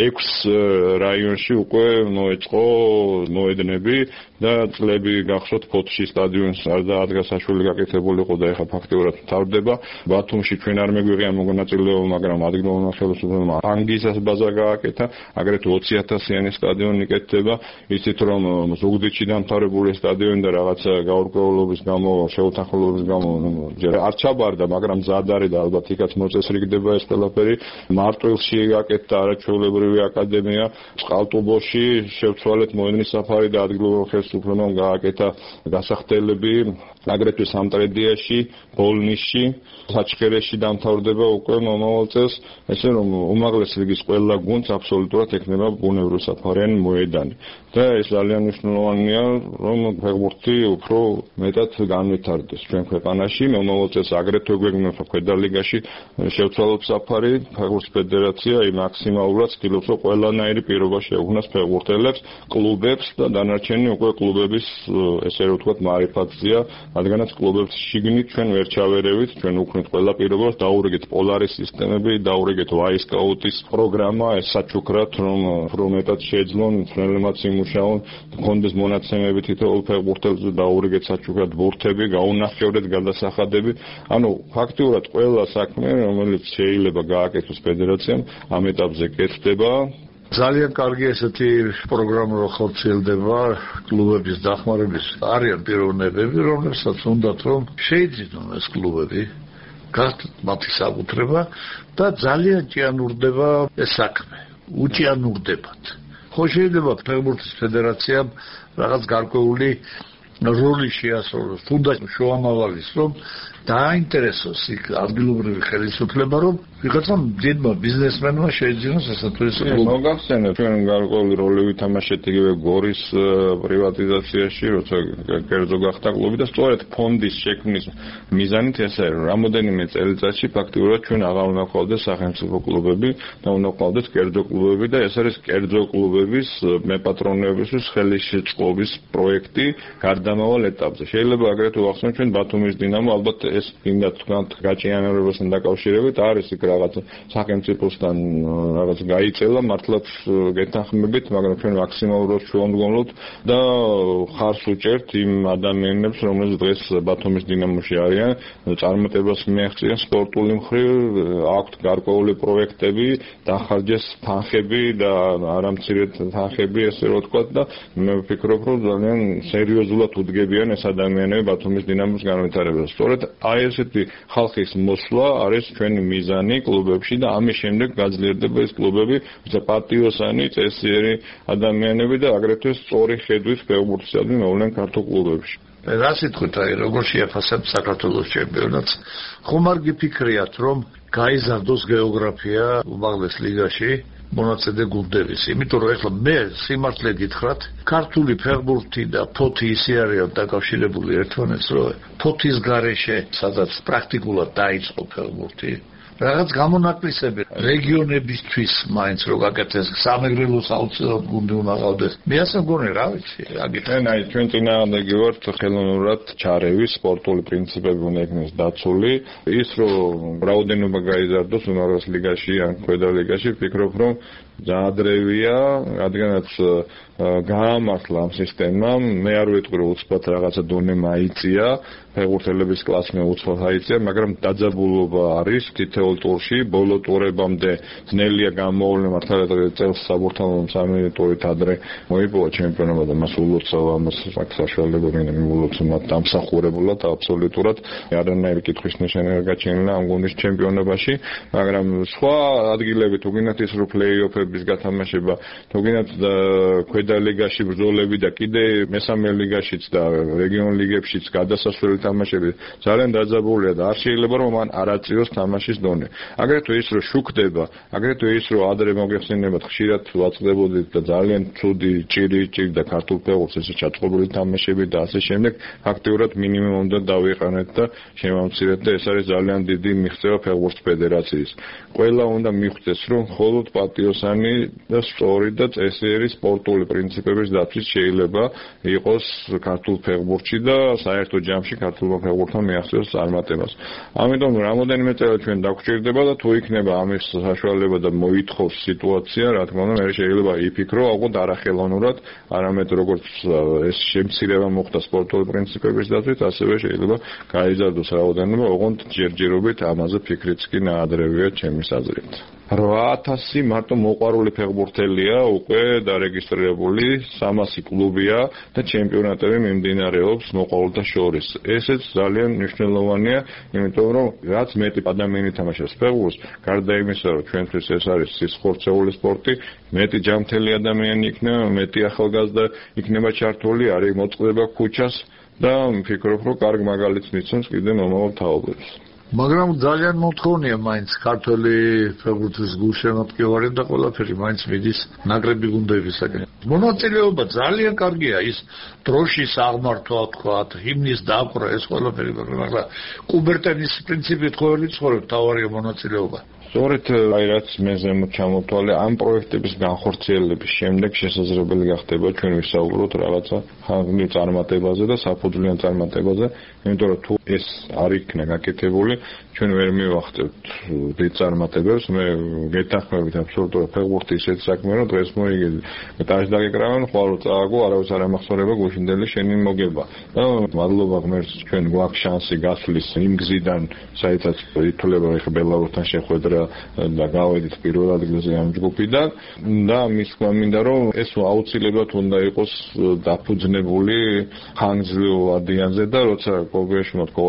6 რაიონში უკვე მოეწყო მოედნები და წლები გახსოვთ ფოთში სტადიონს არ დადგასაშვილი გაკეთებულიყო და ეხლა ფაქტიურად მთავრდება. ბათუმში ჩვენ არ მეგვიღია მონაწილეობა, მაგრამ ადგილობრივმა ხელისუფლებამ ანგიზას ბაზა გააკეთა, აგრეთვე 20,000-იანი სტადიონი იკეთება. ისიც რომ ზუგდიდში დამთავრებული სტადიონი და რაღაცა გაურკვევლობის გამო, შეუთანხმოების გამო ჯერ არ ჩაბარდა, მაგრამ მზად არის და ალბათ იქაც მოწესრიგდება ეს ყველაფერი. მარტვილში გაკეთდა არაჩვეულებრივი აკადემია, წყალტუბოში შევცვალეთ მოედნის საფარი და ადგილობრივ ხელისუფლებამ გააკეთა გასახდელები, აგრეთვე სამტრედიაში, ბოლნისში, საჩხერეში დამთავრდება უკვე მომავალ წელს, ესე რომ უმაღლესი ლიგის ყველა გუნდს აბსოლუტურად ექნება ბუნებრივი საფარიანი მოედანი. და ეს ძალიან მნიშვნელოვანია, რომ ფეხბურთი უფრო მეტად განვითარდეს ჩვენ ქვეყანაში. მომავალ წელს აგრეთვე გვეგმება ქვედა ლიგაში შევცვალოთ საფარი, ფეხბურთის ფედერაცია მაქსიმალურად ცდილობს, რომ ყველანაირი პირობა შეუქმნას ფეხბურთელებს, კლუბებს და დანარჩენი უკვე კლუბების ესე რომ ვთქვათ მარიფატზია, რადგანაც კლუბებს შიგნით ჩვენ ვერ ჩავერევით, ჩვენ უქმნით ყველა პირობას, დაურიგეთ პოლარის სისტემები, დაურიგეთ ვაისკაუტის პროგრამა, ეს საჩუქრად რომ უფრო მეტად შეეძლონ მწვრთნელებმაც იმუშაონ, კონდეს მონაცემები თითოეულ ფეხბურთელზე დაურიგეთ საჩუქრად ბურთები, გაუნახევრეთ გადასახადები. ანუ ფაქტიურად ყველა საქმე, რომელიც შეიძლება გააკეთოს ფედერაციამ, ამ ეტაპზე კეთდება. ძალიან კარგი ესეთი პროგრამა რო ხორციელდება კლუბების დახმარების. არიან პიროვნებები, რომლებსაც უნდათ რომ შეიძინონ ეს კლუბები, გასცდათ მათი საკუთრება და ძალიან ჭიანურდება ეს საქმე. უჭიანურდებათ. ხო შეიძლება ფეხბურთის ფედერაციამ რაღაც გარკვეული როლი შეასრულოს, თუნდაც შუამავალის რომ დაინტერესოს იქ ადგილობრივი ხელისუფლება, რომ ვიღაცამ დიდმა ბიზნესმენმა შეიძინოს ესა თუ ისე კლუბი. მოგახსენებთ, ჩვენ გარკვეული როლი ვითამაშეთ იგივე გორის პრივატიზაციაში, როცა კერძო გახდა კლუბი და სწორედ ფონდის შექმნის მიზანით ესაა, რომ რამოდენიმე წელიწადში ფაქტიურად ჩვენ აღარ უნდა ყავდეს სახელმწიფო კლუბები და უნდა ყავდეს კერძო კლუბები და ეს არის კერძო კლუბების მეპატრონეებისთვის ხელისშეწყობის პროექტი გარდამავალ ეტაპზე. შეიძლება აგრეთვე ვახსენოთ ჩვენ ბათუმის დინამო, ალბათ ეს კიდე თქვათ გაჭიანურებასთან დაკავშირებით არის იქ რაღაც სახელმწიფოსთან რაღაც გაიწელა, მართლაც გეთანხმებით, მაგრამ ჩვენ მაქსიმალურად შევამდგომლობთ და ხარს უჭერთ იმ ადამიანებს, რომლებიც დღეს ბათუმის დინამოში არიან, წარმატებას მიაღწიან სპორტული მხრივ, აქვთ გარკვეული პროექტები, დახარჯეს თანხები და არამცირედ თანხები, ესე რომ ვთქვათ და მე ვფიქრობ, რომ ძალიან სერიოზულად უდგებიან ეს ადამიანები ბათუმის დინამოს განვითარებას. სწორედ აი ესეთი ხალხის მოსვლა არის ჩვენი მიზანი კლუბებში და ამის შემდეგ გაძლიერდება ეს კლუბები, ვისაც პატიოსანი, წესიერი ადამიანები და აგრეთვე სწორი ხედვით ფეხბურთისადმი მოვლენ ქართულ კლუბებში. რა სიტყვით აი როგორ შეაფასებთ საქართველოს ჩემპიონატს? ხომ არ გიფიქრიათ რომ გაიზარდოს გეოგრაფია უმაღლეს ლიგაში? მონაწილე გუნდების, იმიტომ რომ ეხლა მე სიმართლე გითხრათ, ქართული ფეხბურთი და ფოთი ისე არიან დაკავშირებული ერთმანეთს, რომ ფოთის გარეშე, სადაც პრაქტიკულად დაიწყო ფეხბურთი, რაღაც გამონაკლისები რეგიონებისთვის მაინც რო გაკეთეს, სამეგრელოს აუცილებლად გუნდი უნდა ყავდეს. მე ასე მგონი, რა ვიცი, აგიტენ აი ჩვენ წინააღმდეგი ვართ ხელოვნურად ჩარევის სპორტული პრინციპები უნდა იქნეს დაცული. ის რომ რაოდენობა გაიზარდოს უმაღლეს ლიგაში ან ქვედა ლიგაში, ვფიქრობ რომ დაადრევია, რადგანაც გაამართლა ამ სისტემამ, მე არ ვიტყვი რომ უცბად რაღაცა დონე მაიწია, ფეხბურთელების კლასმა უცბად აიწია, მაგრამ დაძაბულობა არის თითოეულ ტურში, ბოლო ტურებამდე ძნელია გამოვლენა, მართლა წელს საბურთალო 3 ტურით ადრე მოიპოვა ჩემპიონობა და მას ულოცავა, ამას საშუალება მინდა მიულოცო მათ დამსახურებულად აბსოლუტურად არანაირი კითხვის ნიშანი არ გაჩენილა ამ გუნდის ჩემპიონობაში, მაგრამ სხვა ადგილები თუ გინდათ ის რო პლეი-ოფების გათამაშება, თუ გინდათ ქვედა ლიგაში ბრძოლები და კიდე მესამე ლიგაშიც და რეგიონ ლიგებშიც გადასასვლელი თამაშები ძალიან დაძაბულია და არ შეიძლება რომ მან არ აწიოს თამაშის დონე. აგრეთვე ის რომ შუქდება, აგრეთვე ის რომ ადრე მოგეხსენებათ ხშირად ვაწყდებოდით და ძალიან ცუდი ჭირი და ქართულ ფეხბურთს ესე ჩაწყობილი თამაშები და ასე შემდეგ, ფაქტიურად მინიმუმ უნდა დავიყანეთ და შევამცირეთ და ეს არის ძალიან დიდი მიღწევა ფეხბურთის ფედერაციის. ყველა უნდა მიხვდეს რომ მხოლოდ პატიოსანი მიზანი და სწორი და წესიერი სპორტული პრინციპების დაცვის შეიძლება იყოს ქართულ ფეხბურთში და საერთო ჯამში ქართულმა ფეხბურთმა მიაღწიოს წარმატებას. ამიტომ რამოდენიმე წელი ჩვენ დაგვჭირდება და თუ იქნება ამის საშუალება და მოითხოვს სიტუაცია, რა თქმა უნდა, მე შეიძლება იფიქრო, ოღონდ არახელოვნურად, არამედ როგორც ეს შემცირება მოხდა სპორტული პრინციპების დაცვით, ასევე შეიძლება გაიზარდოს რაოდენობა, ოღონდ ჯერჯერობით ამაზე ფიქრიც კი ნაადრევია ჩემის აზრით. 8000 მარტო მოყვარული ფეხბურთელია უკვე დარეგისტრირებული, 300 კლუბია და ჩემპიონატები მიმდინარეობს მოყვარულთა შორის. ესეც ძალიან მნიშვნელოვანია, იმიტომ რომ რაც მეტი ადამიანი თამაშობს ფეხბურთს, გარდა იმისა, რომ ჩვენთვის ეს არის სისხლხორცეული სპორტი, მეტი ჯანმრთელი ადამიანი იქნება, მეტი ახალგაზრდა იქნება ჩართული, არის მოწყდება ქუჩას და ვფიქრობ, რომ კარგ მაგალითს მისცემს კიდე მომავალ თაობებს. მაგრამ ძალიან მოთხოვნია მაინც ქართველი ფეხბურთის გულშემატკივარი და ყველაფერი მაინც მიდის ნაკრები გუნდებისაგან. მონაწილეობა ძალიან კარგია, ის დროშის აღმართვა, თქვათ, ჰიმნის დაკვრა, ეს ყველაფერი, მაგრამ კუბერტენის პრინციპით ყოველი ცხოვრება თავარია მონაწილეობა. სწორედ აი რაც მე ზემოთ ჩამოთვალე, ამ პროექტების განხორციელების შემდეგ შესაძლებელი გახდება ჩვენ ვისაუბროთ რაღაცა ხანგრძლივ წარმატებაზე და საფუძვლიან წარმატებაზე, იმიტომ რომ თუ ეს არ იქნა გაკეთებული, ჩვენ ვერ მივახცევთ დიდ წარმატებებს. მე გეთანხმებით აბსოლუტურად ფეხბურთი ისეთი საქმეა, რომ დღეს მოიგე ტაჟ დაგეკრავენ, ხვალ წააგო, არავის არ ამახსოვრება გუშინდელი შენი მოგება. და მადლობა ღმერთს, ჩვენ გვაქვს შანსი გასვლის იმ გზიდან, საერთოდ ითვლება ხე ბელარუსთან შეხვედრა და გავედით პირველ ადგილზე ამ ჯგუფიდან და მის თქმა მინდა რომ ეს აუცილებლად უნდა იყოს დაფუძნებული ხანგრძლივ ადიანზე და როცა კოგეში მოთქო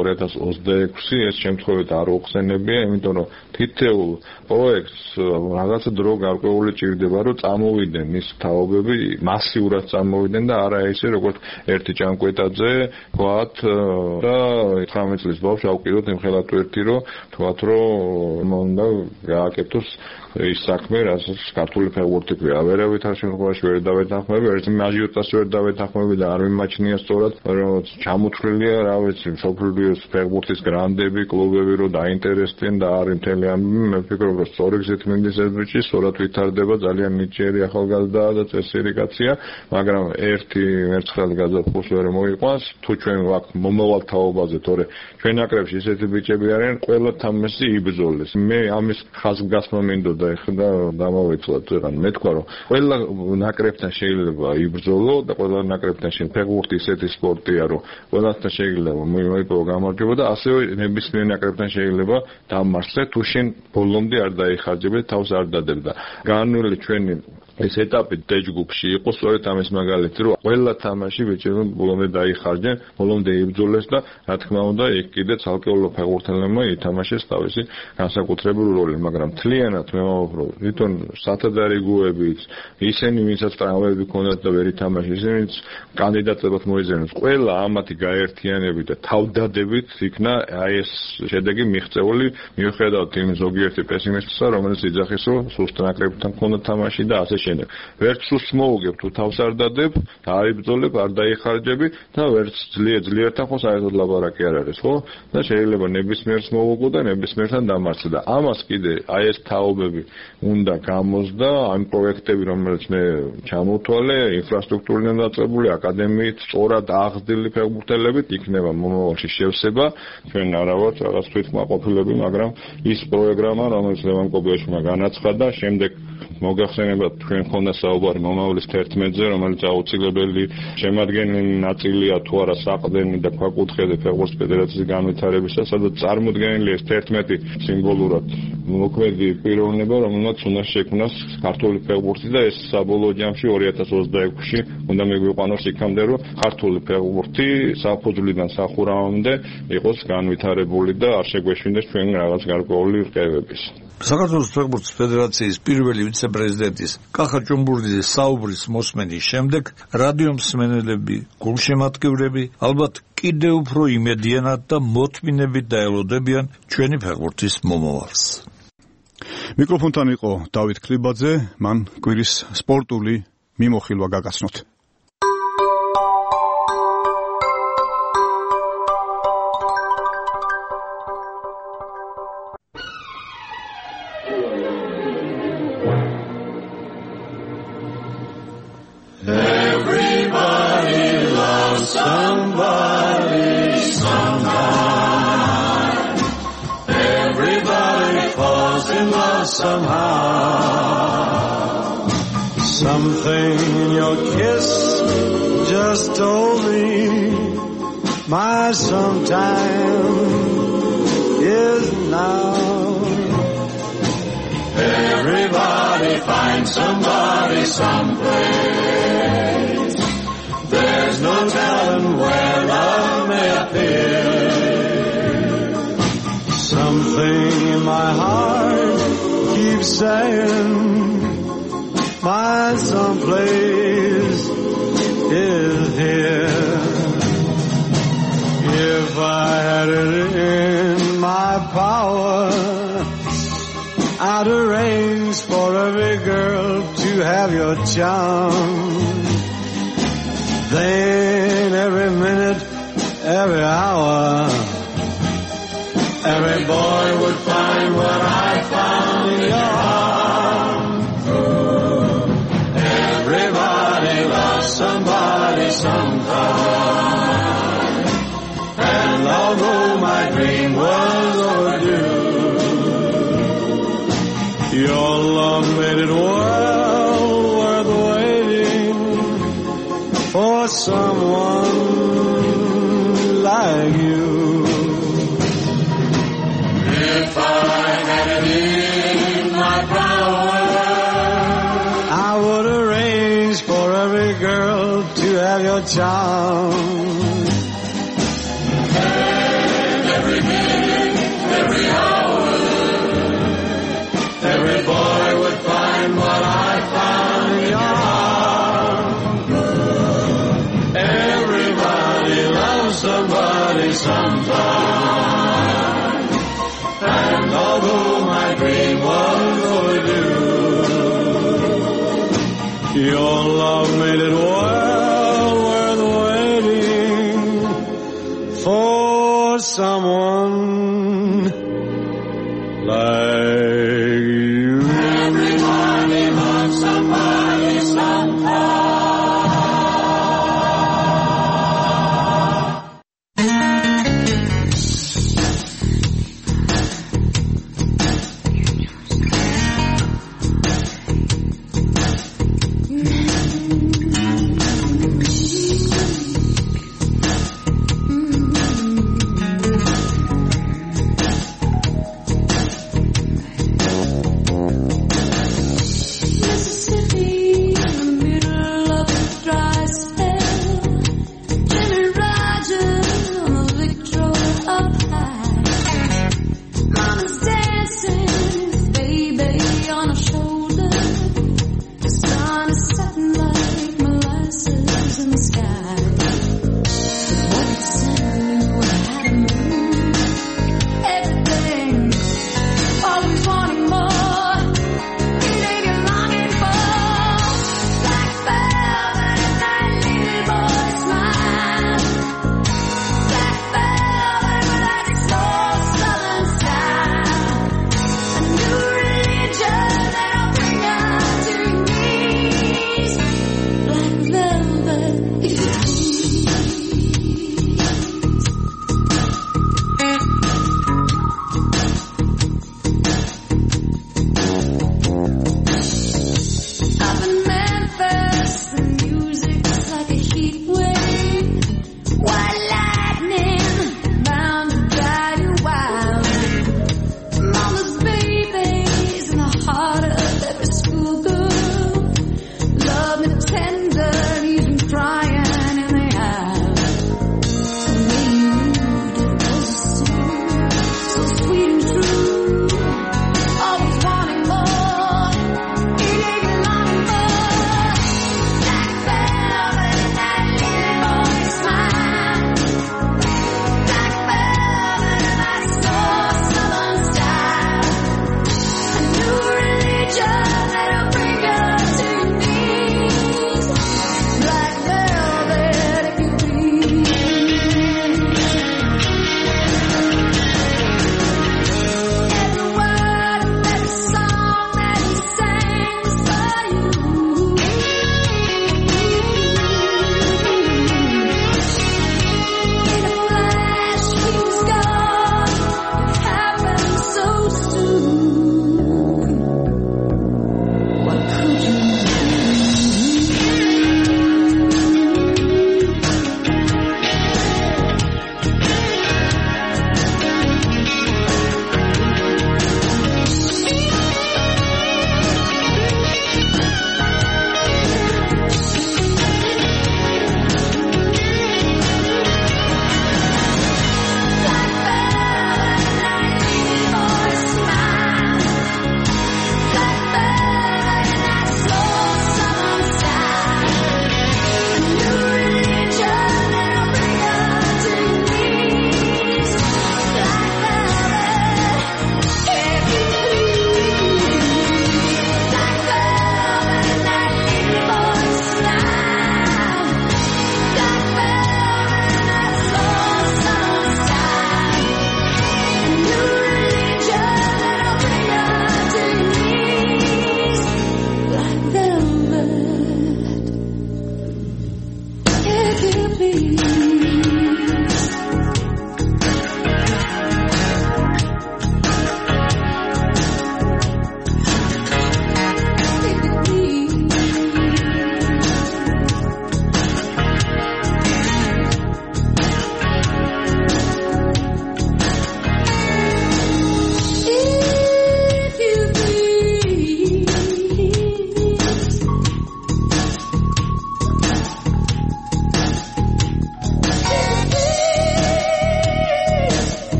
2026 ეს შემთხვევით არ უხსენებია, იმიტომ რომ თითოეულ პროექტს რაღაცა დრო გარკვეული ჭირდება, რომ წამოვიდნენ ის თაობები, მასიურად წამოვიდნენ და არა ისე როგორც ერთი ჭანკვეტაძე, თქვათ და 19 წლის ბავშვი ავყიდოთ იმხელად ერთი რომ თქვათ რომ უნდა გააკეთოს ის საქმე, რასაც ქართული ფეხბურთი ქვია. ვერავითარ შემთხვევაში ვერ დავეთანხმები, ერთ მაჟიოტას ვერ დავეთანხმები და არ მიმაჩნია სწორად, რომ ჩამოთვლილია, რა ვიცი, მსოფლიოს ფეხბურთის გრანდები, კლუბები რომ დაინტერესდნენ და არის მთელი ამბი. მე ვფიქრობ, რომ სწორი გზით მინდის ეს ბიჭი, სწორად ვითარდება, ძალიან ნიჭიერი ახალგაზრდაა და წესიერი კაცია, მაგრამ ერთი მერცხალი გაზაფხულს ვერ მოიყვანს, თუ ჩვენ ვაქვს მომავალ თაობაზე, თორე ჩვენ ნაკრებში ისეთი ბიჭები არიან, ყველა თამაში იბრძოლეს. მე ამის ხაზგასმა მინდოდა ეხლა დამავეცლოთ, რან მე თქვა რომ ყველა ნაკრებთან შეიძლება იბრძოლო და ყველა ნაკრებთან შეიძლება ფეხბურთი ისეთი სპორტია, რომ ყველასთან შეიძლება მოიპოვო გამარჯვება და ასევე ნებისმიერ ნაკრებთან შეიძლება დამარცხე, თუ შენ ბოლომდე არ დაიხარჯებე, თავს არ დადებდა. განული ჩვენი ეს ეტაპი დეჯგუფში იყო სწორედ ამის მაგალითი, რომ ყველა თამაში ბიჭებმა ბოლომდე დაიხარჯენ, ბოლომდე იბრძოლეს და რა თქმა უნდა, იქ კიდე ცალკეულ ფეხბურთელებმა ითამაშეს თავისი განსაკუთრებული როლი, მაგრამ თლიანად მე ვამბობ, თვითონ სათადარიგოებით, ისინი, ვინცაც ტრავმები ჰქონდათ და ვერ ითამაშეს, ისინიც კანდიდატებად მოიძენეს. ყველა ამათი გაერთიანებით და თავდადებით იქნა აი ეს შედეგი მიღწეული, მიუხედავად იმ ზოგიერთი პესიმისტისა, რომელიც იძახის, რომ სუსტ ნაკრებთან ჰქონდა თამაში და ასე შემდეგ. ვერც სუსტ მოუგებ, თუ თავს არ დადებ, არ იბრძოლებ, არ დაიხარჯები და ვერც ძლიერთან ხო საერთოდ ლაბარაკი არ არის, ხო? და შეიძლება ნებისმიერს მოუგო და ნებისმიერთან დამარცხო და ამას კიდე აი ეს თაობები უნდა გამოსდა, ამ პროექტები, რომელიც მე ჩამოთვალე, ინფრასტრუქტურიდან დაწყებული, აკადემიით, სწორად აღზრდილი ფეხბურთელებით იქნება მომავალში შევსება. ჩვენ არა ვართ რაღაც თვითკმაყოფილები, მაგრამ ის პროგრამა, რომელიც ლევან კობიაშვილმა განაცხადა, შემდეგ მოგახსენებათ თქვენ ხონდა საუბარი მომავლის 11-ზე, რომელიც აუცილებელი შემადგენელი ნაწილია თუ არა საყრდენი და ქვაკუთხედი ფეხბურთის ფედერაციის განვითარებისა, სადაც წარმოდგენილია ეს 11 სიმბოლურად მოქმედი პიროვნება, რომელმაც უნდა შექმნას ქართული ფეხბურთი და ეს საბოლოო ჯამში 2026-ში უნდა მიგვიყვანოს იქამდე, რომ ქართული ფეხბურთი საფუძვლიდან სახურავამდე იყოს განვითარებული და არ შეგვეშინდეს ჩვენ რაღაც გარკვეული რყევების. საქართველოს ფეხბურთის ფედერაციის პირველი ვიცე-პრეზიდენტის კახა ჭუმბურიძის საუბრის მოსმენის შემდეგ რადიო მსმენელები, გულშემატკივრები ალბათ კიდევ უფრო იმედიანად და მოთმინებით დაელოდებიან ჩვენი ფეხბურთის მომავალს. მიკროფონთან იყო დავით ქლიბაძე, მან კვირის სპორტული მიმოხილვა გაგაცნოთ. somebody sometime. Everybody falls in love somehow. Something in your kiss just told me my sometime is now. Everybody finds somebody someplace. There's no telling where love may appear. Something in my heart keeps saying my someplace is here. If I had it in my power, I'd arrange for every girl to have your charm. Then every minute, every hour, every boy would find what I found in your arms. Everybody loves somebody sometime. And although my dream was overdue, your love made it well worth waiting for someone like you. If I had it in my power, I would arrange for every girl to have your charm. And every minute, every hour, every boy would find what I found in your arms. Everybody loves somebody sometime. And although my dream was overdue, your love made it well worth waiting for someone like you. Everybody loves somebody sometime.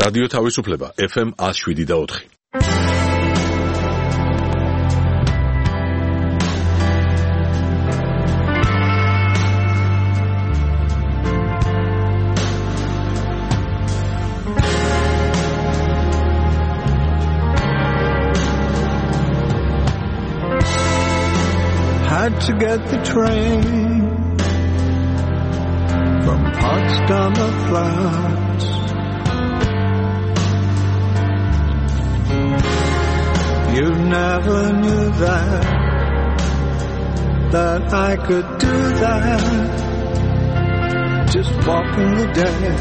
რადიო თავისუფლება FM 107.4. Had to get the train from Potsdamer Platz. You never knew that I could do that, just walking the dead.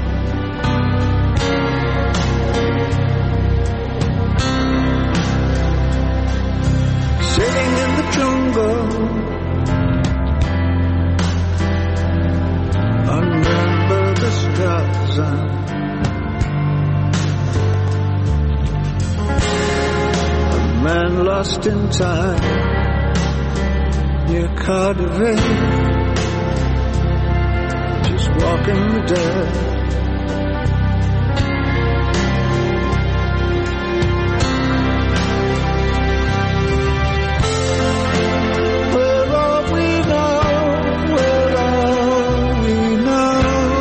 Sitting in the jungle, remember the stars. A man lost in time near Cardiff, just walking the dead. Where are we now? Where are we now?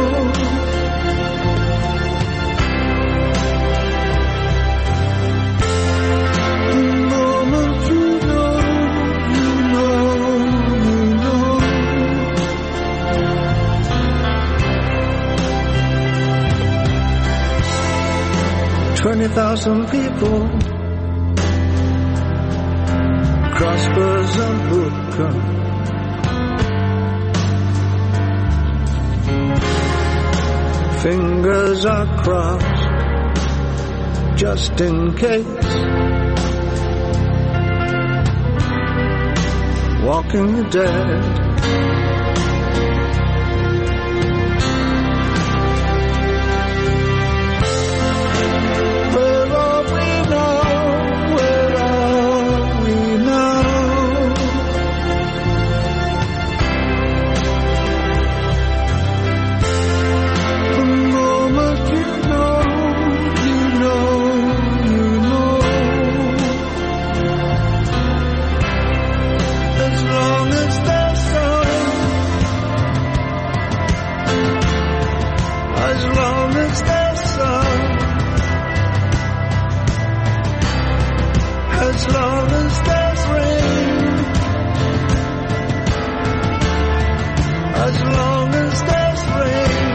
The moment you know, you know, you know. 20,000 people, crossbows and vodka. Fingers are crossed just in case. Walking the dead. Where are we now? Where are we now? The moment you know, you know, you know. As long as there's sun, as long as there's sun, as long as there's rain, as long as there's rain,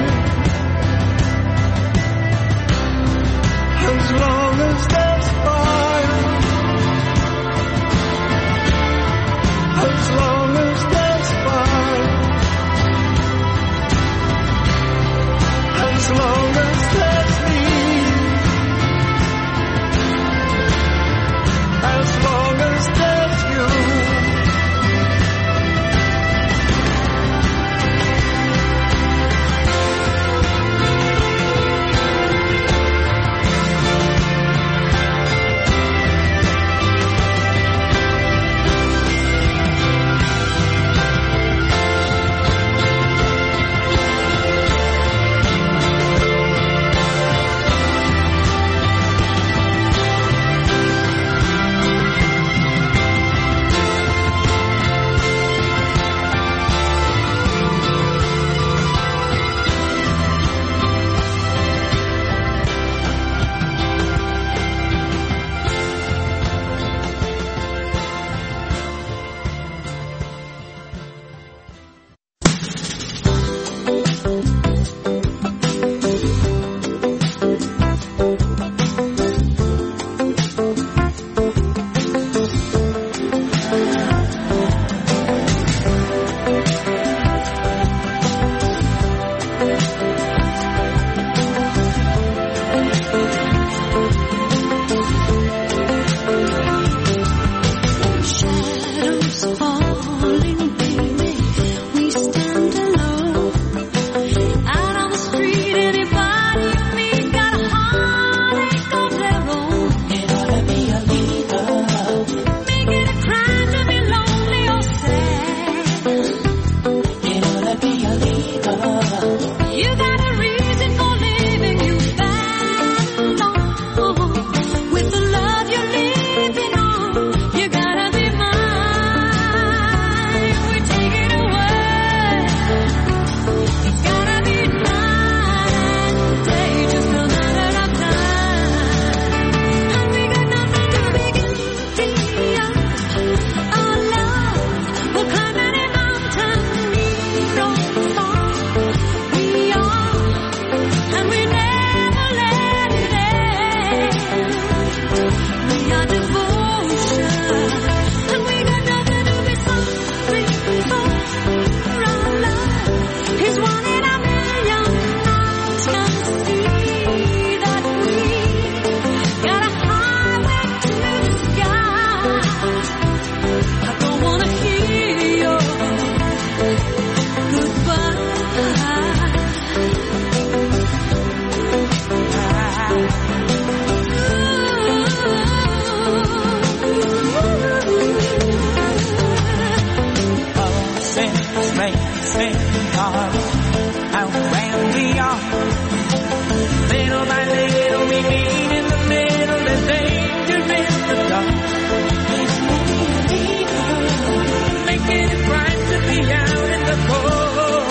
as long as there's fire, as long as there's fire, as long as there's me, as long as there's dancing, darling, around the yard. Little by little we meet in the middle, there's danger in the dark. Making it right to be out in the cold.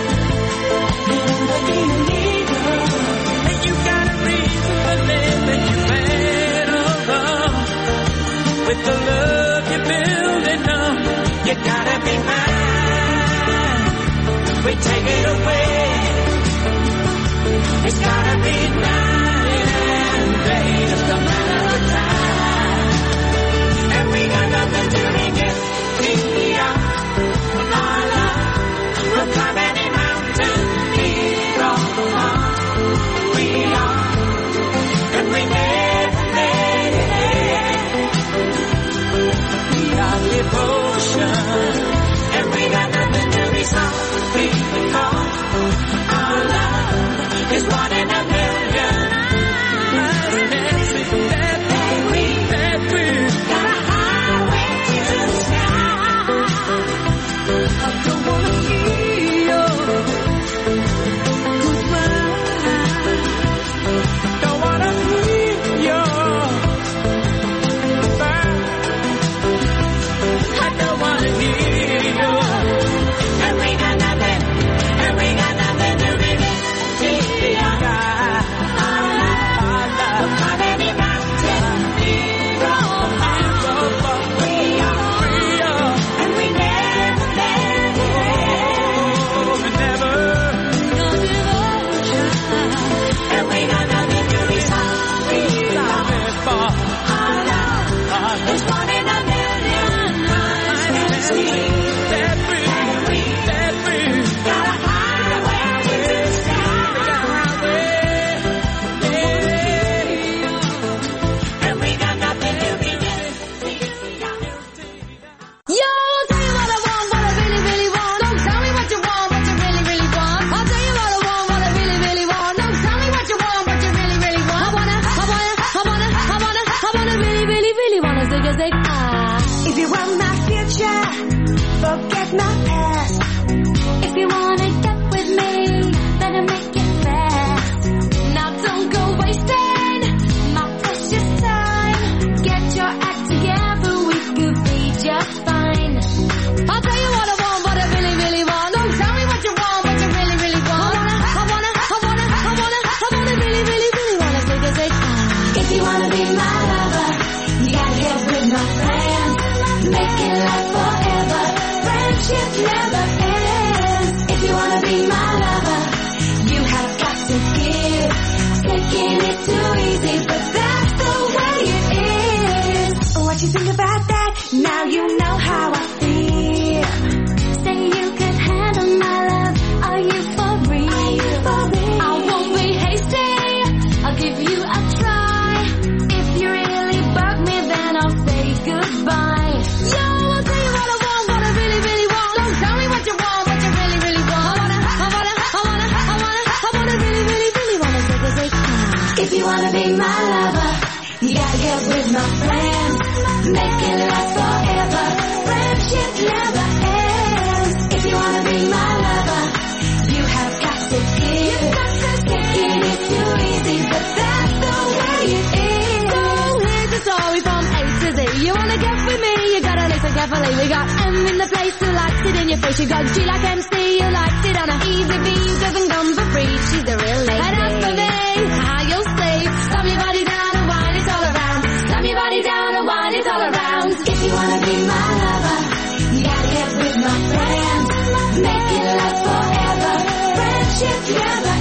And you got a reason for living, you better love. With the love you're building up, you gotta be mine. We take it away. It's gotta be night and day, just a matter of time. And we got nothing to regret. We are our love. We'll climb any mountain, we're all alone. We are, and we never made it. We are devotion, and we got nothing to be sorry for. Our love is one in a million. That we got a highway to the sky. I don't wanna hear your goodbye. Don't wanna hear your goodbye. I don't wanna hear your. And we got nothing to regret. If you want my future, forget my past. If you wanna get with me, better make it fast. Now don't go wasting my precious time. Get your act together, we could be just fine. I'll tell you what I want, what I really, really want. Don't tell me what you want, what you really, really want. I wanna really, really, really wanna say. If you wanna be my lover, you gotta get with my friends. Make it last forever. Friendship never ends. If you wanna be my lover, you have got to give. Taking it too easy, but that's the way it is. What you think about that? Now you know how I feel. Say you can handle my love. Are you for real? I won't be hasty. I'll give you a try. If you really bug me, then I'll say goodbye. Yo, I'll tell you what I want, what I really, really want. Don't tell me what you want, what you really, really want. I wanna really, really, really wanna say. If you wanna be my lover, you gotta get with my friends. Make it last forever. Friendship never ends. If you wanna be my lover, you have got to give. Taking it too easy, but that's the way it is. So here's the story from A to Z. You wanna get with me, you gotta listen carefully. We got M in the place who likes it in your face. You got G like MC, who likes it on a easy V, who doesn't come for free. She's a real lady. And as for me, how you'll say, slam your body down and wine it all around. Slam your body down and wine it all around. If you wanna be my lover, you gotta get with my friends. Make it last forever. Friendship never